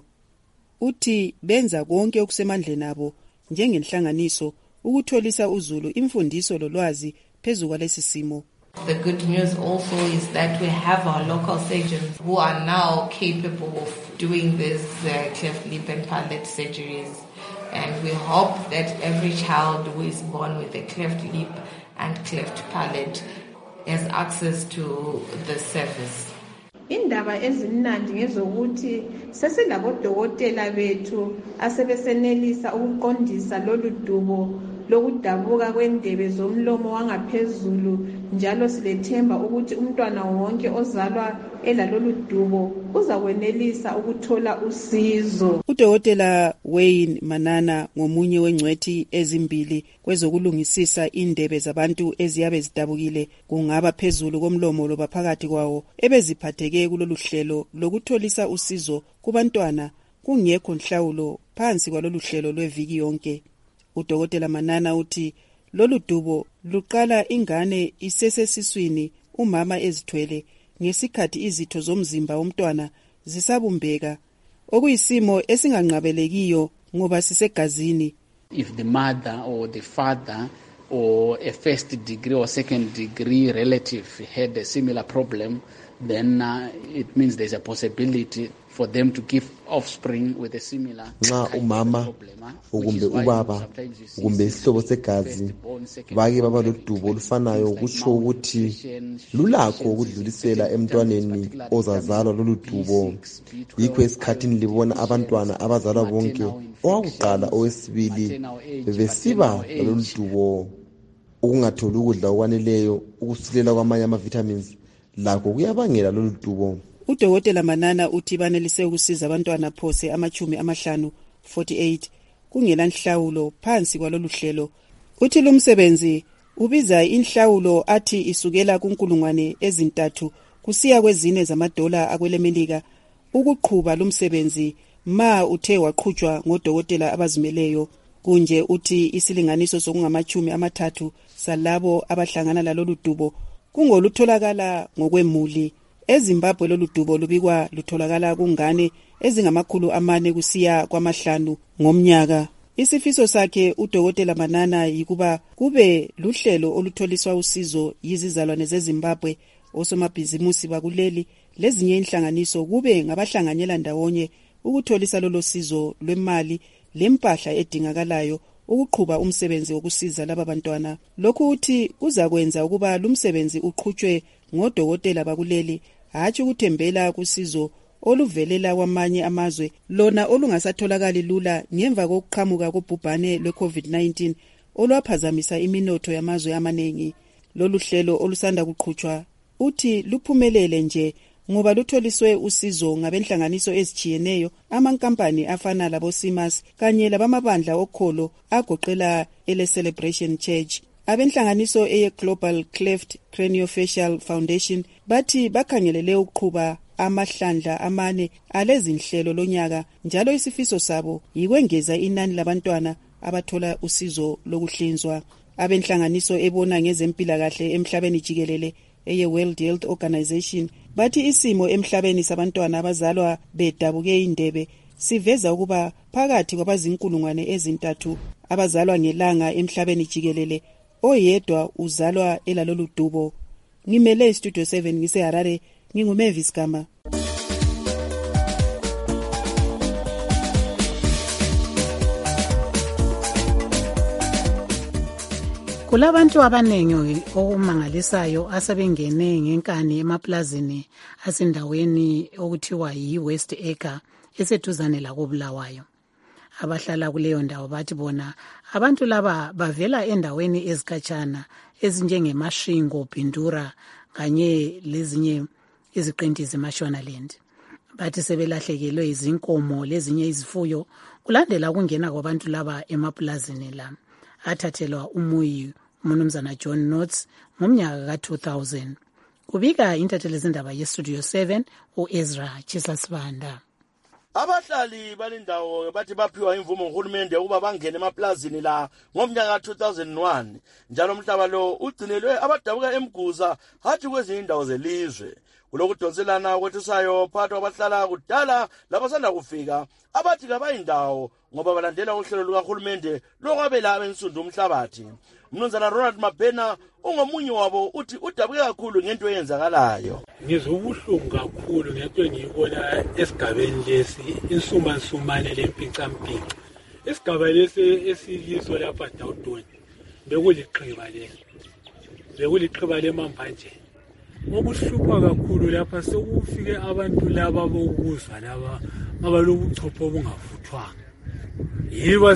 uthi benza konke okusemandleni abo njengenhlanganiso ukutholisa uZulu imfundiso lolwazi phezu kwalesi simo.
The good news also is that we have our local surgeons who are now capable of doing these uh, cleft lip and palate surgeries. And we hope that every child who is born with a cleft lip and cleft palate has access to the service.
Indaba ezimnandi ngezokuthi sesilabodokotela bethu asebesenelisa ukuqondisa lolu dubo lokudabuka kwendebe zomlomo wangaphezulu njalo silethemba ukuthi umntwana wonke ozalwa elalolu dubo uzakwenelisa ukuthola usizo.
Udokotela Wayne Manana ngomunye wengcwethi ezimbili kwezokulungisisa indebe zabantu eziyabe zidabukile kungaba phezulu komlomo loba phakathi kwawo ebeziphatheke kulolu hlelo lokutholisa usizo kubantwana kungekho nhlawulo phansi kwalolu hlelo lweviki yonke. Udokotela Manana uthi lolu dubo luqala ingane isesesiswini umama ezithwele ngesikhathi izitho zomzimba womntwana zisabumbeka okuyisimo esinganqabelekiyo ngoba sisegazini.
If the mother or the father or a first degree or second degree relative had a similar problem, then uh, it means there's a possibility for them to give offspring with a similar
nxa umama ukumbe ubaba ukumbe isihlobo segazi bake baba lodubo olufanayo kutsho ukuthi lulakho ukudlulisela emntwaneni ozazalwa lolu dubo. Yikho esikhathini libona abantwana abazalwa bonke owakuqala owesibili besiba lolu dubo ukungatholi ukudla okwaneleyo, ukusilela kwamanye ama-vitamins lakho kuyabangela lolu dubo.
Udokotela Manana uthi banelise ukusiza abantwana phose amachumi amahlanu forty-eight kungela nhlawulo phansi kwalolu hlelo. Uthi lo msebenzi ubiza inhlawulo athi isukela kunkulungwane ezintathu kusiya kwezine zamadola akwelemelika ukuqhuba lo msebenzi ma uthe waqhutshwa ngodokotela abazimeleyo. Kunje uthi isilinganiso sokungamachumi amathathu salabo abahlangana lalolu dubo kungolutholakala ngokwemuli. EZimbabwe lolu dubo lubikwa lutholakala kungane ezingamakhulu amane kusiya kwamahlanu ngomnyaka. Isifiso sakhe udokotela Manana yikuba kube luhlelo olutholiswa usizo yizizalwane zeZimbabwe, osomabhizimusi bakuleli lezinye inhlanganiso kube ngabahlanganyela ndawonye ukutholisa lolo sizo lwemali lempahla edingakalayo ukuqhuba umsebenzi wokusiza laba bantwana. Lokhu uthi kuzakwenza ukuba lumsebenzi uqhutshwe ngodokotela bakuleli, hatshi ukuthembela kusizo oluvelela kwamanye amazwe lona olungasatholakali lula ngemva kokuqhamuka kobhubhane lwe-COVID nineteen olwaphazamisa iminotho yamazwe amaningi. Lolu hlelo olusanda kuqhutshwa uthi luphumelele nje ngoba lutholiswe usizo ngabenhlanganiso ezijiyeneyo, amankampani afana labo Simas kanye labamabandla okholo agoqela ele Celebration Church. Abenhlanganiso eye Global Cleft Craniofacial Foundation bathi bakhangelele ukuqhuba amahlandla amane alezinhlelo lonyaka, njalo isifiso sabo yikwengeza inani labantwana abathola usizo lokuhlinzwa. Abenhlanganiso ebona ngezempilakahle emhlabeni jikelele eye World Health Organization bathi isimo emhlabeni sabantwana abazalwa bedabuke indebe siveza ukuba phakathi kwabazinkulungwane ezintathu abazalwa ngelanga emhlabeni jikelele oyedwa uzalwa elalolu dubo. Ngimele Studio seven ngise Harare, nginguMavis Gama.
Kulabantu abanengi okumangalisayo asebengene ngenkani emaplazini asendaweni okuthiwa yi-West Acre eseduzane lakoBulawayo. Abahlala kuleyo ndawo bathi bona abantu laba bavela endaweni ezikhatshana ezinjengeMashingo, Bindura kanye lezinye iziqinti zeMashonaland. Bathi sebelahlekelwe izinkomo lezinye izifuyo kulandela ukungena kwabantu laba emaplazini la. Athathelwa umuyi uMnumzana John Notes ngomnyaka ka two thousand. Kubika intatheli zindaba yeStudio seven uEzra Chisasibanda.
Abahlali balindawo bathi baphiwa imvumo nguhulumende ukuba bangene emaplazini la ngomnyaka two thousand one, njalo umhlaba lo ugcinelwe abadabuka eMguza hathi kwezinye indawo zelizwe. Kulokudonselana kwethusayo phakathi kwabahlala kudala labasanda kufika abathi kabayindawo ngoba balandela uhlelo lukahulumende lokwabela abensundu umhlabathi. Mnumzana Ronald Mabhena ungomunye wabo uthi udabuke kakhulu ngento eyenzakalayo.
Ngizobuhlungu kakhulu ngento engiyibona esigabeni lesi insumansumane lempicampica. Isigaba lesi esiyiso lapha Dawudoni bekuliqhiba lesi. Bekuliqhiba leMambanje. Okuhlupha kakhulu lapha sekufike abantu laba bokuza laba abalobuchopho obungavuthwanga. Yiba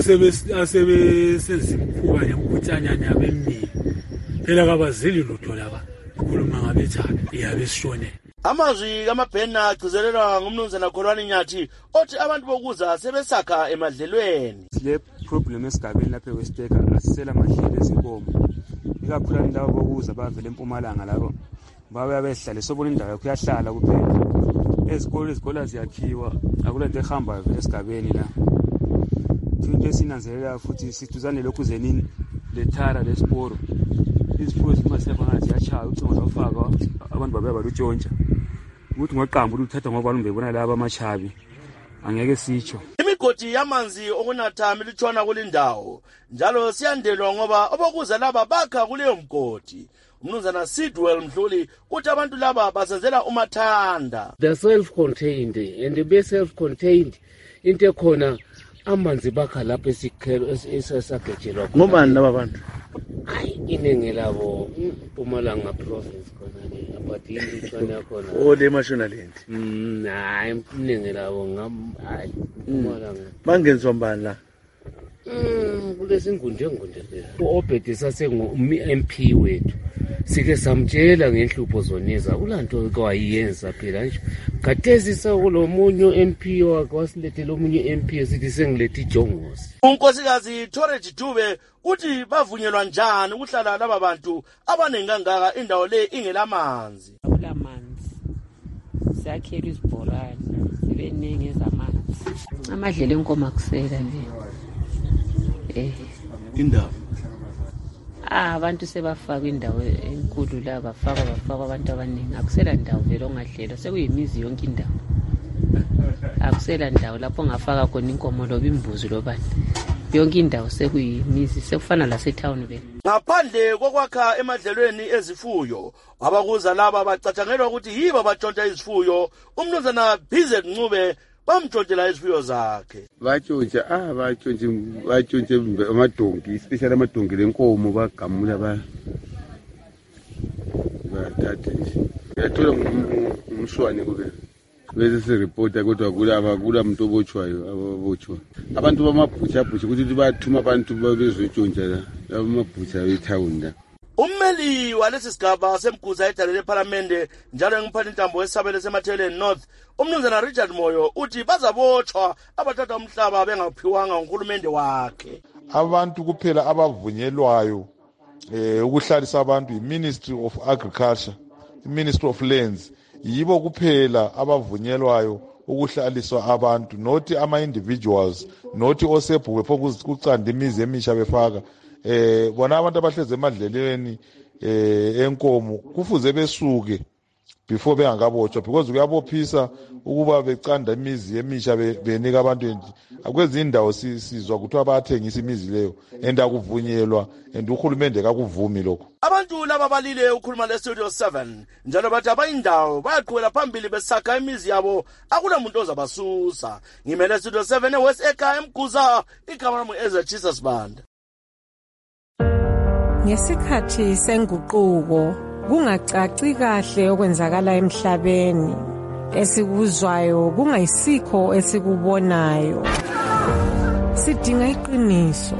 asebesezimkhuba nemkhuhlanyana yabemini. Phela kabazili lutho laba. Khuluma ngabethana iyabesishone.
Amazwi kaMabhena agcizelelwa ngumnumzana Kholwane Nyathi othi abantu bokuza sebesakha emadlelweni.
Le problem esigabeni lapha eWest Acre asisela amadlelo ezinkomo. Ikakhulu labo bokuza bavela eMpumalanga labo. Bawe behlale sobona indawo kuyahlala kuphela. Ezikolo izikolo ziyakhiwa akulento ehamba vele esigabeni la. Into esinanzelela futhi siduzane lokhu zenini lethara lesiporo. Iziporo zimasepha ngathi ziyachaya ucingo lofaka abantu babe balutshontsha. Ukuthi ngoqambu luthatha ngoba lumbebona laba amachabi. Angeke sitsho.
Imigodi yamanzi okunatha militshwana kulindawo. Njalo siyandelwa ngoba abokuza laba bakha kuleyo mgodi. Mnumzana Sidwell Mdluli uthi abantu laba basenzela umathanda.
The self-contained and the be self-contained into khona amanzi bakha lapha esikhelo esasagejelwa khona.
Ngobani laba bantu?
Hayi inenge labo Mpumalanga province khona le abathi intwana khona.
Oh le Mashonaland.
Mm hayi inenge labo ngam hayi Mpumalanga.
Bangenzwa mbani la?
Mm, kulezi ngunde ngunde phela. U-Obed sasengu-M P wethu. Sike samtshela ngenhlupho zoneza kulanto kwayiyenza phela nje. Khathesi sakulomunye u-M P wakhe wasilethela omunye u-M P esithi sengilethe ijongosi.
unkosikazi Torage Dube uthi bavunyelwa njani ukuhlala laba bantu abaningi kangaka indawo le ingelamanzi.
Akulamanzi. Sakhelwe izibhorane zibeningi ezamanzi. Amadlela enkomo akusela le. Eh
indawo
ah abantu sebafaka indawo enkulu la bafaka bafaka abantu abaningi akusela ndawo vele ongadlela sekuyimizi yonke indawo akusela ndawo lapho ongafaka khona inkomo loba imbuzi lobani yonke indawo sekuyimizi sekufana la setown vele.
Ngaphandle kokwakha emadlelweni ezifuyo abakuza laba bacathangelwa ukuthi yibo batshontsha izifuyo umnumzana Bizet Ncube bamtshontshela izifuyo zakhe.
Batshontsha ah batshontshe batshontshe amadonki especially amadonki lenkomo bagamula ba bathathe nje yathola umshwane kube bese se reporter kodwa kulaba kula muntu obotshwayo ababotshwa abantu bamabhutsha bhutsha ukuthi bathuma abantu babezotshontsha la amabhutsha etown la.
Ummeli walesi sigaba semguza edale leParliament njalo engiphatha intambo esabele seMatheleni North umnumzana Richard Moyo uthi bazabotshwa abathatha umhlaba bengaphiwanga nguhulumende wakhe.
Abantu kuphela abavunyelwayo eh ukuhlalisa abantu iMinistry of Agriculture, iMinistry of Lands yibo kuphela abavunyelwayo ukuhlaliswa abantu not ama individuals not osebhuwe fokucanda imizi emisha befaka eh bona abantu abahleze emadlelweni eh enkomo kufuze besuke before bengakabotshwa because kuyabophisa ukuba becanda imizi emisha benika abantu akwezi indawo sizwa kuthiwa bayathengisa imizi leyo enda kuvunyelwa and uhulumende akakuvumi lokho.
Abantu laba balile ukhuluma le Studio seven njalo bathi abayindawo bayaqhubela phambili besakha imizi yabo akula muntu ozabasusa. Ngimele Studio seven eWest Eka eMguza igama lami Ezra Jesus Banda.
Ngesikhathi senguquko kungacaci kahle okwenzakala emhlabeni esikuzwayo kungayisikho esikubonayo sidinga iqiniso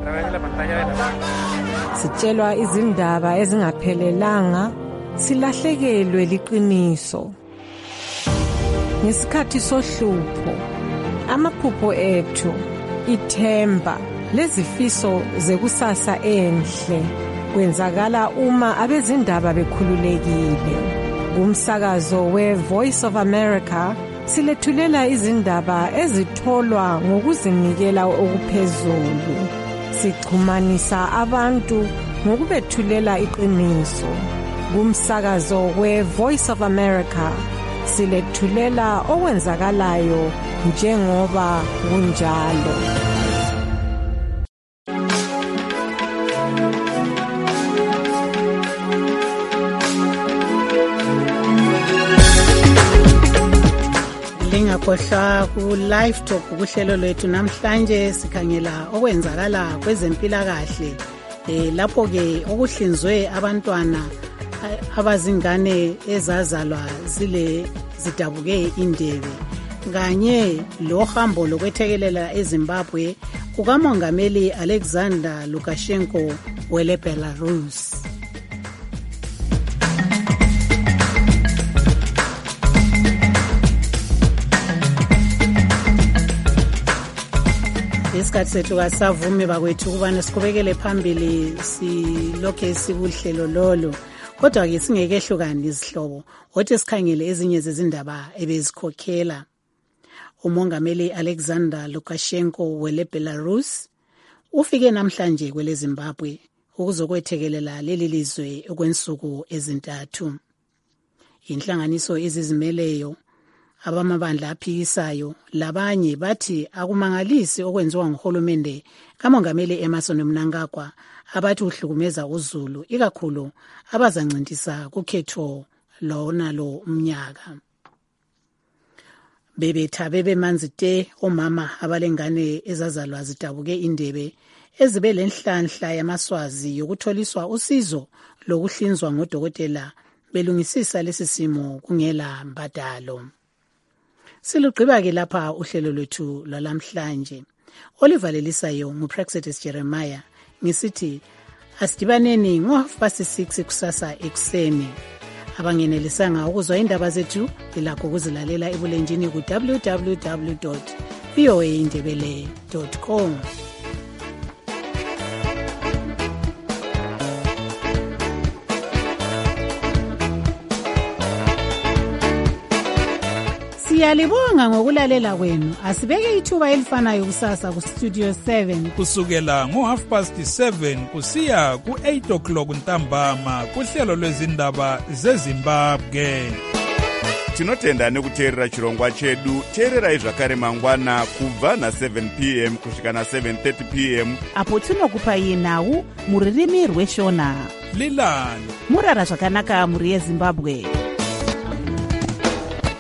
sitshelwa izindaba ezingaphelelanga silahlekelwe liqiniso ngesikhathi sohlupho amaphupho ethu ithemba lezifiso zekusasa enhle kwenzakala uma abezindaba bekhululekile. Kumsakazo we Voice of America silethulela izindaba ezitholwa ngokuzinikela okuphezulu. Sixhumanisa abantu ngokubethulela iqiniso. Kumsakazo we Voice of America silethulela okwenzakalayo njengoba kunjalo.
Lingakhohlwa ku live talk kuhlelo lwethu namhlanje sikhangela okwenzakala kwezempilakahle eh lapho ke okuhlinzwe abantwana abazingane ezazalwa zile zidabuke indebe kanye lohambo lokwethekelela eZimbabwe kukamongameli Alexander Lukashenko wele Belarus. Isikhathi sethu kasavume bakwethu ukubana siqhubekele phambili silokhe sikuhlelo lolo kodwa ke singekehlukani izihlobo othi sikhangele ezinye zezindaba ebezikhokhela. Umongameli Alexander Lukashenko wele Belarus ufike namhlanje kwele Zimbabwe ukuzokwethekelela leli lizwe okwensuku ezintathu. Inhlanganiso ezizimeleyo abamabandla aphikisayo labanye bathi akumangalisi okwenziwa nguhulumende kamongameli Emmerson Mnangagwa abathi uhlukumeza uZulu ikakhulu abazancintisa kukhetho lona lo umnyaka. Bebetha bebemanzi te omama abalengane ezazalwa zidabuke indebe ezibe lenhlanhla yamaswazi yokutholiswa usizo lokuhlinzwa ngodokotela belungisisa lesi simo kungela mbadalo. Silugqiba ke lapha uhlelo lwethu lwalamhlanje. olivalelisayo ngupraxedes Jeremiah. Ngisithi asidibaneni ngo-half past six kusasa ekuseni. Abangenelisanga ukuzwa indaba zethu lilakho ukuzilalela ebulenjini ku w w w dot v o a indebele dot com. Siyalibonga ngokulalela kwenu. Asibeke ithuba elifanayo kusasa ku studio seven
kusukela ngo half past seven kusiya ku eight o'clock ntambama kuhlelo lwezindaba zeZimbabwe.
Tinotenda nekuteerera chirongwa chedu. Teererai zvakare mangwana kubva na seven p m kusvika na seven thirty p m
apo tinokupai nhau muririmi rweshona.
Lilani
murara zvakanaka muri yeZimbabwe.